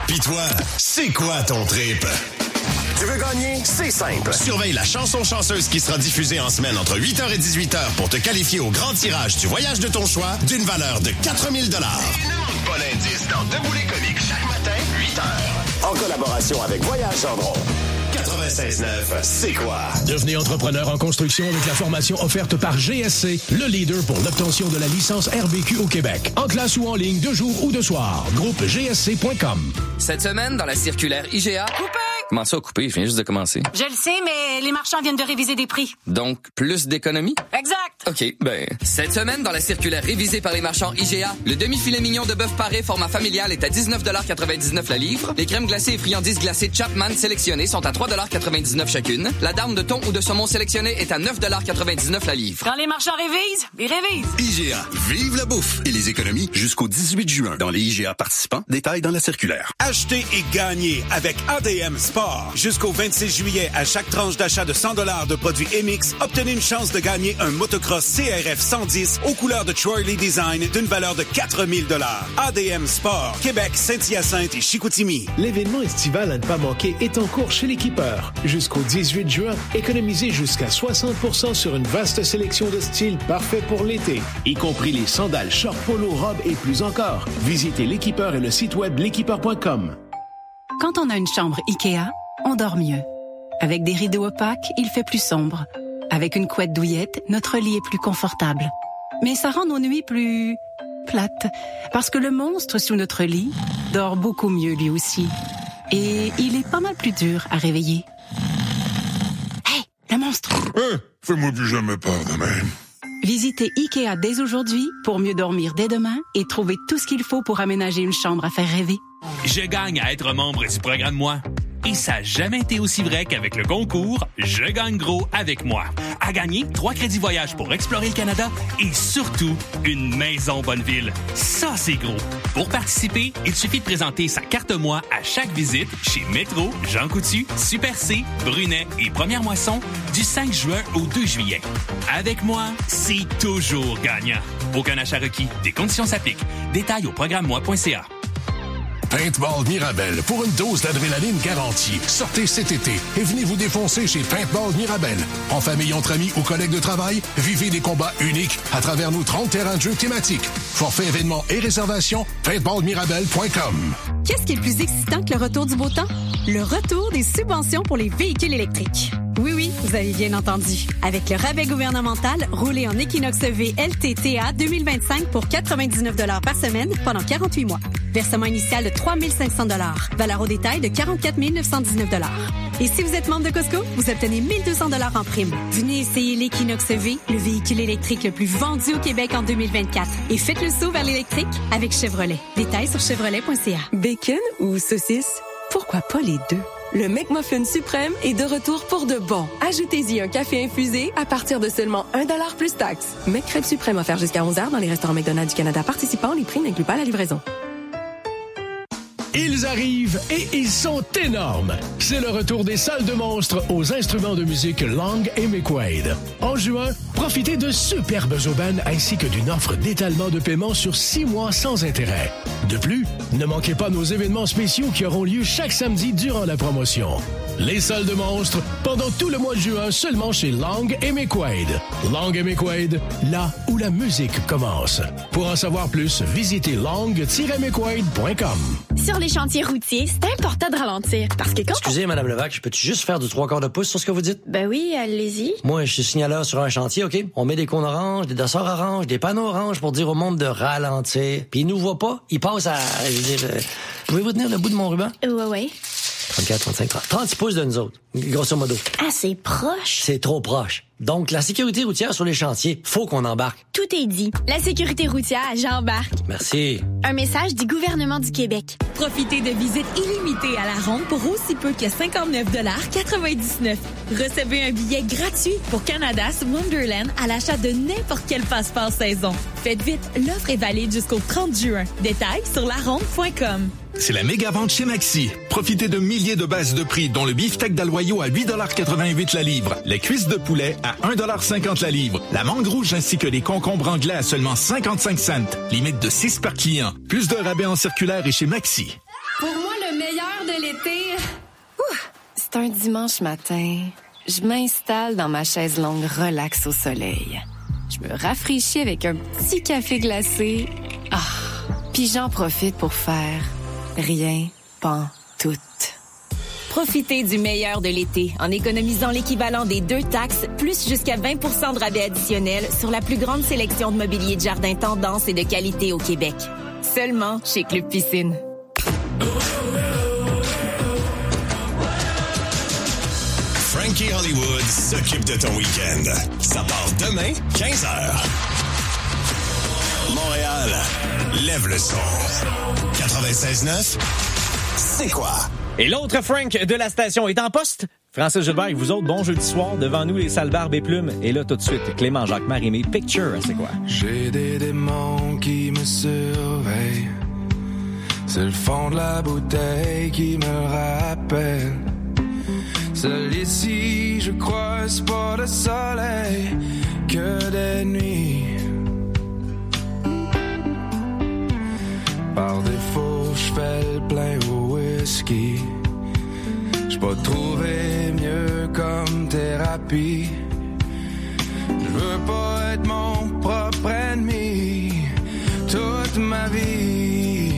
Pis toi, c'est quoi ton trip? Tu veux gagner? C'est simple. Surveille la chanson chanceuse qui sera diffusée en semaine entre huit heures et dix-huit heures pour te qualifier au grand tirage du voyage de ton choix d'une valeur de quatre mille dollars. Et ne manque pas l'indice dans Debout les comiques chaque matin, huit heures. En collaboration avec Voyage Gendron. quatre-vingt-seize neuf, c'est quoi? Devenez entrepreneur en construction avec la formation offerte par G S C, le leader pour l'obtention de la licence R V Q au Québec. En classe ou en ligne, de jour ou de soir. Groupe G S C point com. Cette semaine, dans la circulaire I G A... Coupé! Comment ça, coupé? Je viens juste de commencer. Je le sais, mais les marchands viennent de réviser des prix. Donc, plus d'économies? Exact! OK, ben... Cette semaine, dans la circulaire révisée par les marchands I G A, le demi-filet mignon de bœuf paré format familial est à dix-neuf quatre-vingt-dix-neuf la livre. Les crèmes glacées et friandises glacées Chapman sélectionnées sont à trois quatre-vingt-dix-neuf chacune. La dame de thon ou de saumon sélectionnée est à neuf quatre-vingt-dix-neuf la livre. Quand les marchands révisent, ils révisent! I G A, vive la bouffe et les économies jusqu'au dix-huit juin dans les I G A participants. Détails dans la circulaire. Achetez et gagnez avec A D M Sport. Jusqu'au vingt-six juillet, à chaque tranche d'achat de cent dollars de produits M X, obtenez une chance de gagner un motocross C R F cent dix aux couleurs de Troy-Lee Design d'une valeur de quatre mille dollars. A D M Sport, Québec, Saint-Hyacinthe et Chicoutimi. L'événement estival à ne pas manquer est en cours chez l'équipeur. Jusqu'au dix-huit juin, économisez jusqu'à soixante pour cent sur une vaste sélection de styles parfaits pour l'été, y compris les sandales, shorts, polo, robes et plus encore. Visitez l'équipeur et le site web l'équipeur point com. Quand on a une chambre Ikea, on dort mieux. Avec des rideaux opaques, il fait plus sombre. Avec une couette douillette, notre lit est plus confortable. Mais ça rend nos nuits plus... plates. Parce que le monstre sous notre lit dort beaucoup mieux lui aussi. Et il est pas mal plus dur à réveiller. Hey, le monstre! Hein? Fais-moi plus jamais peur de même. Visitez Ikea dès aujourd'hui pour mieux dormir dès demain et trouver tout ce qu'il faut pour aménager une chambre à faire rêver. Je gagne à être membre du programme Moi. Et ça n'a jamais été aussi vrai qu'avec le concours Je gagne gros avec moi. À gagner, trois crédits voyage pour explorer le Canada et surtout une maison Bonneville. Ça, c'est gros. Pour participer, il suffit de présenter sa carte Moi à chaque visite chez Métro, Jean Coutu, Super C, Brunet et Première Moisson du cinq juin au deux juillet. Avec moi, c'est toujours gagnant. Aucun achat requis. Des conditions s'appliquent. Détails au programme moi point c a. Paintball Mirabel pour une dose d'adrénaline garantie. Sortez cet été et venez vous défoncer chez Paintball Mirabel. En famille, entre amis ou collègues de travail, vivez des combats uniques à travers nos trente terrains de jeux thématiques. Forfait événements et réservations, paintball mirabel point com. Qu'est-ce qui est le plus excitant que le retour du beau temps? Le retour des subventions pour les véhicules électriques. Oui, oui, vous avez bien entendu. Avec le rabais gouvernemental, roulez en Equinox V L T T A deux mille vingt-cinq pour quatre-vingt-dix-neuf dollars par semaine pendant quarante-huit mois. Versement initial de trois mille cinq cents dollars. Valeur au détail de quarante-quatre mille neuf cent dix-neuf dollars. Et si vous êtes membre de Costco, vous obtenez mille deux cents dollars en prime. Venez essayer l'Equinox V, le véhicule électrique le plus vendu au Québec en deux mille vingt-quatre. Et faites le saut vers l'électrique avec Chevrolet. Détails sur chevrolet point c a. Bacon ou saucisse? Pourquoi pas les deux? Le McMuffin suprême est de retour pour de bon. Ajoutez-y un café infusé à partir de seulement un dollar plus taxe. McCrêpe suprême offert jusqu'à onze heures dans les restaurants McDonald's du Canada participants. Les prix n'incluent pas la livraison. Ils arrivent et ils sont énormes. C'est le retour des salles de monstres aux instruments de musique Long et McQuaid. En juin, profitez de superbes aubaines ainsi que d'une offre d'étalement de paiement sur six mois sans intérêt. De plus, ne manquez pas nos événements spéciaux qui auront lieu chaque samedi durant la promotion. Les salles de monstres, pendant tout le mois de juin, seulement chez Long et McQuaid. Long et McQuaid, là où la musique commence. Pour en savoir plus, visitez long tiret mcquaid point com. Sur les chantiers routiers, c'est important de ralentir parce que quand... Excusez, on... Madame Levac, je peux-tu juste faire du trois quarts de pouce sur ce que vous dites? Ben oui, allez-y. Moi, je suis signaleur sur un chantier, OK? On met des cônes oranges, des dossards oranges, des panneaux oranges pour dire au monde de ralentir. Puis ils nous voient pas, ils passent à... Je veux dire, euh, pouvez-vous tenir le bout de mon ruban? Ouais, ouais. trente-quatre, trente-cinq, trente. trente pouces de nous autres, grosso modo. Ah, c'est proche. C'est trop proche. Donc, la sécurité routière sur les chantiers, faut qu'on embarque. Tout est dit. La sécurité routière, j'embarque. Merci. Un message du gouvernement du Québec. Profitez de visites illimitées à la ronde pour aussi peu que cinquante-neuf dollars quatre-vingt-dix-neuf. Recevez un billet gratuit pour Canada's Wonderland à l'achat de n'importe quel passeport saison. Faites vite, l'offre est valide jusqu'au trente juin. Détails sur la ronde point com. C'est la méga vente chez Maxi. Profitez de milliers de baisses de prix, dont le beefsteak d'Aloyau à huit dollars quatre-vingt-huit la livre, les cuisses de poulet à un dollar cinquante la livre, la mangue rouge ainsi que les concombres anglais à seulement cinquante-cinq cents, limite de six par client. Plus de rabais en circulaire et chez Maxi. Pour moi, le l'été. Ouh, c'est un dimanche matin. Je m'installe dans ma chaise longue relax au soleil. Je me rafraîchis avec un petit café glacé. Ah, puis j'en profite pour faire rien, pantoute. Profitez du meilleur de l'été en économisant l'équivalent des deux taxes, plus jusqu'à vingt pour cent de rabais additionnel sur la plus grande sélection de mobilier de jardin tendance et de qualité au Québec. Seulement chez Club Piscine. Frankie Hollywood s'occupe de ton week-end. Ça part demain, quinze heures. Montréal, lève le son. quatre-vingt-seize neuf, c'est quoi? Et l'autre Frank de la station est en poste. Francis Gilbert et vous autres, bon jeudi soir. Devant nous, les sales barbes et plumes. Et là, tout de suite, Clément Jacques Marimé, Picture, c'est quoi? J'ai des démons qui me surveillent. C'est le fond de la bouteille qui me rappelle. Seul ici, je crois, c'est pas le soleil que des nuits. Par défaut, je fais le plein au whisky. J'ai pas trouvé mieux comme thérapie. Je veux pas être mon propre ennemi toute ma vie.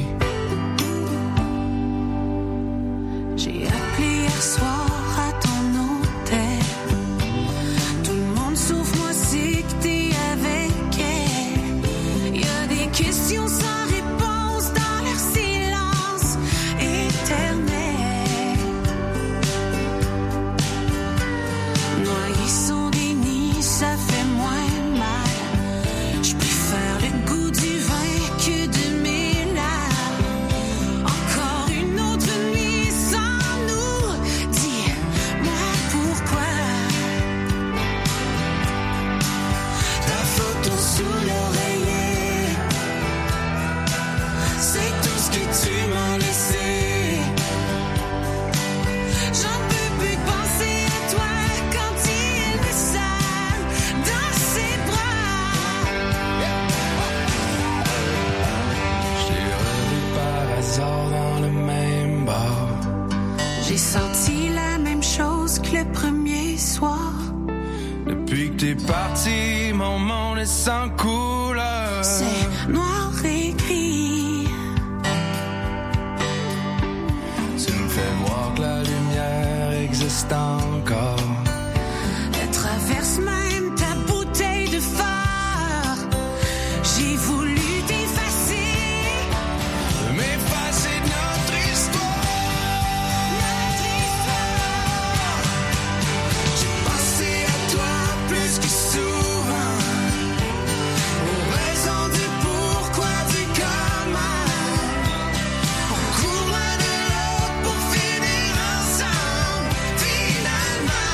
J'ai appelé hier soir à ton hôtel. Tout le monde sauf moi sait que t'es avec elle. Y'a des questions sans réponse dans leur silence éternel. Noyés sous des nids, ça fait moins mal. Je préfère le goût du vin que de mes larmes. Encore une autre nuit sans nous. Dis-moi pourquoi. Ta photo sous l'oreiller, c'est tout ce que tu m'as laissé. J'en peux plus de penser à toi quand il me serre dans ses bras. Je l'ai revu par hasard dans le même bar. J'ai senti la même chose que le premier soir. Depuis que t'es parti, mon monde est sans couleur. C'est noir et gris. Tu me fais voir que la lumière existe encore. Elle traverse même ta bouteille de phare. J'ai voulu t'effacer, m'effacer de notre histoire. notre histoire. J'ai pensé à toi plus que souvent. Aux raisons du pourquoi, du comment. On court loin de l'autre pour finir ensemble, finalement.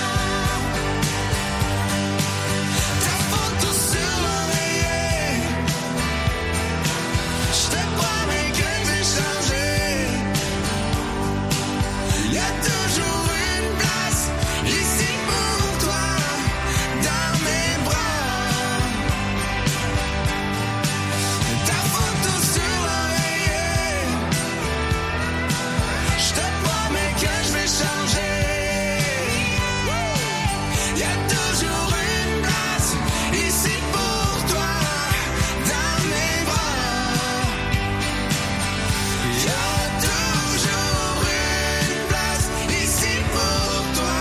Ta photo sur l'oreiller, je te promets que j'ai changé. Y'a toujours une place ici pour toi, dans mes bras. Ta photo sur l'oreiller, je te promets que je vais changer. Y'a toujours une place ici pour toi, dans mes bras. Y'a toujours une place ici pour toi.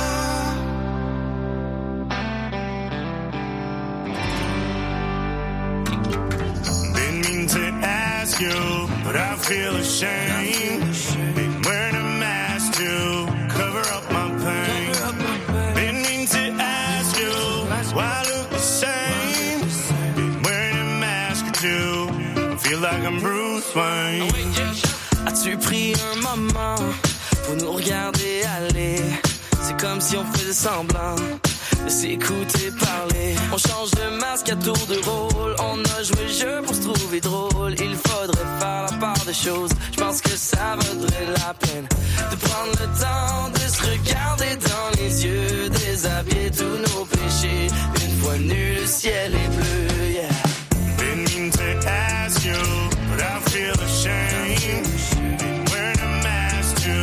Didn't mean to ask you, but I feel ashamed. Been wearing a mask to cover up my pain. Didn't mean to ask you why I look the same. Been wearing a mask or two. Feel like I'm Bruce Wayne. As-tu pris un moment pour nous regarder aller? C'est comme si on faisait semblant de s'écouter parler. On change de masque à tour de rôle. On a joué le jeu pour se trouver drôle. Il faudrait faire la part des choses. Je pense que ça vaudrait la peine de prendre le temps de se regarder dans les yeux, déshabiller tous nos péchés. Une fois nu, le ciel est bleu, yeah. Didn't mean to ask you, but I feel ashamed. Been wearing a mask to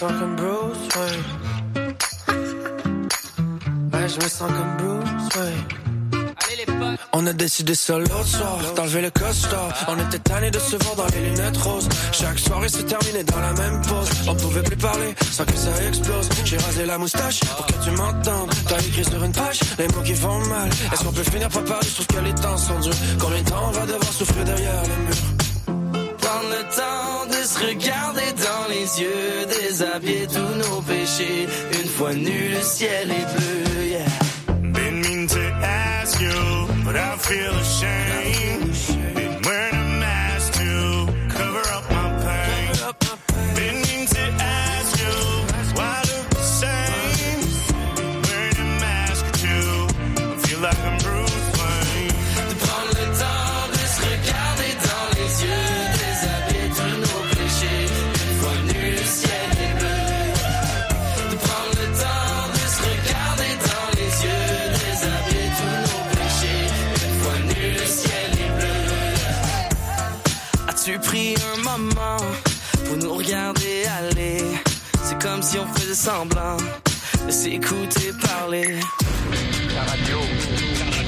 sens comme Bruce Wayne. Ouais, je me sens comme Bruce Wayne. On a décidé ça l'autre soir, d'enlever le costard. On était tannés de se voir dans les lunettes roses. Chaque soirée se terminait dans la même pause. On pouvait plus parler sans que ça explose. J'ai rasé la moustache pour que tu m'entendes. T'as écrit sur une page les mots qui font mal. Est-ce qu'on peut finir par parler? Je trouve que les temps sont durs. Combien de temps on va devoir souffrir derrière les murs? Prendre le temps de se regarder dans les yeux, déshabiller tous nos péchés. Une fois nu, le ciel est bleu, yeah. Been mean to ask you, but I feel ashamed. Been wearing a mask to cover up my pain. Been mean to ask you, why look the same? Wearing a mask too, I feel like I'm Bruce Wayne. De prendre le temps de se regarder dans les yeux, déshabiller tous nos péchés. Une fois nu, le ciel est bleu. De prendre le temps de se regarder dans les yeux, déshabiller tous nos péchés. Une fois nu, le ciel est bleu. As-tu pris un moment pour nous regarder aller? C'est comme si on faisait semblant de s'écouter parler. La radio.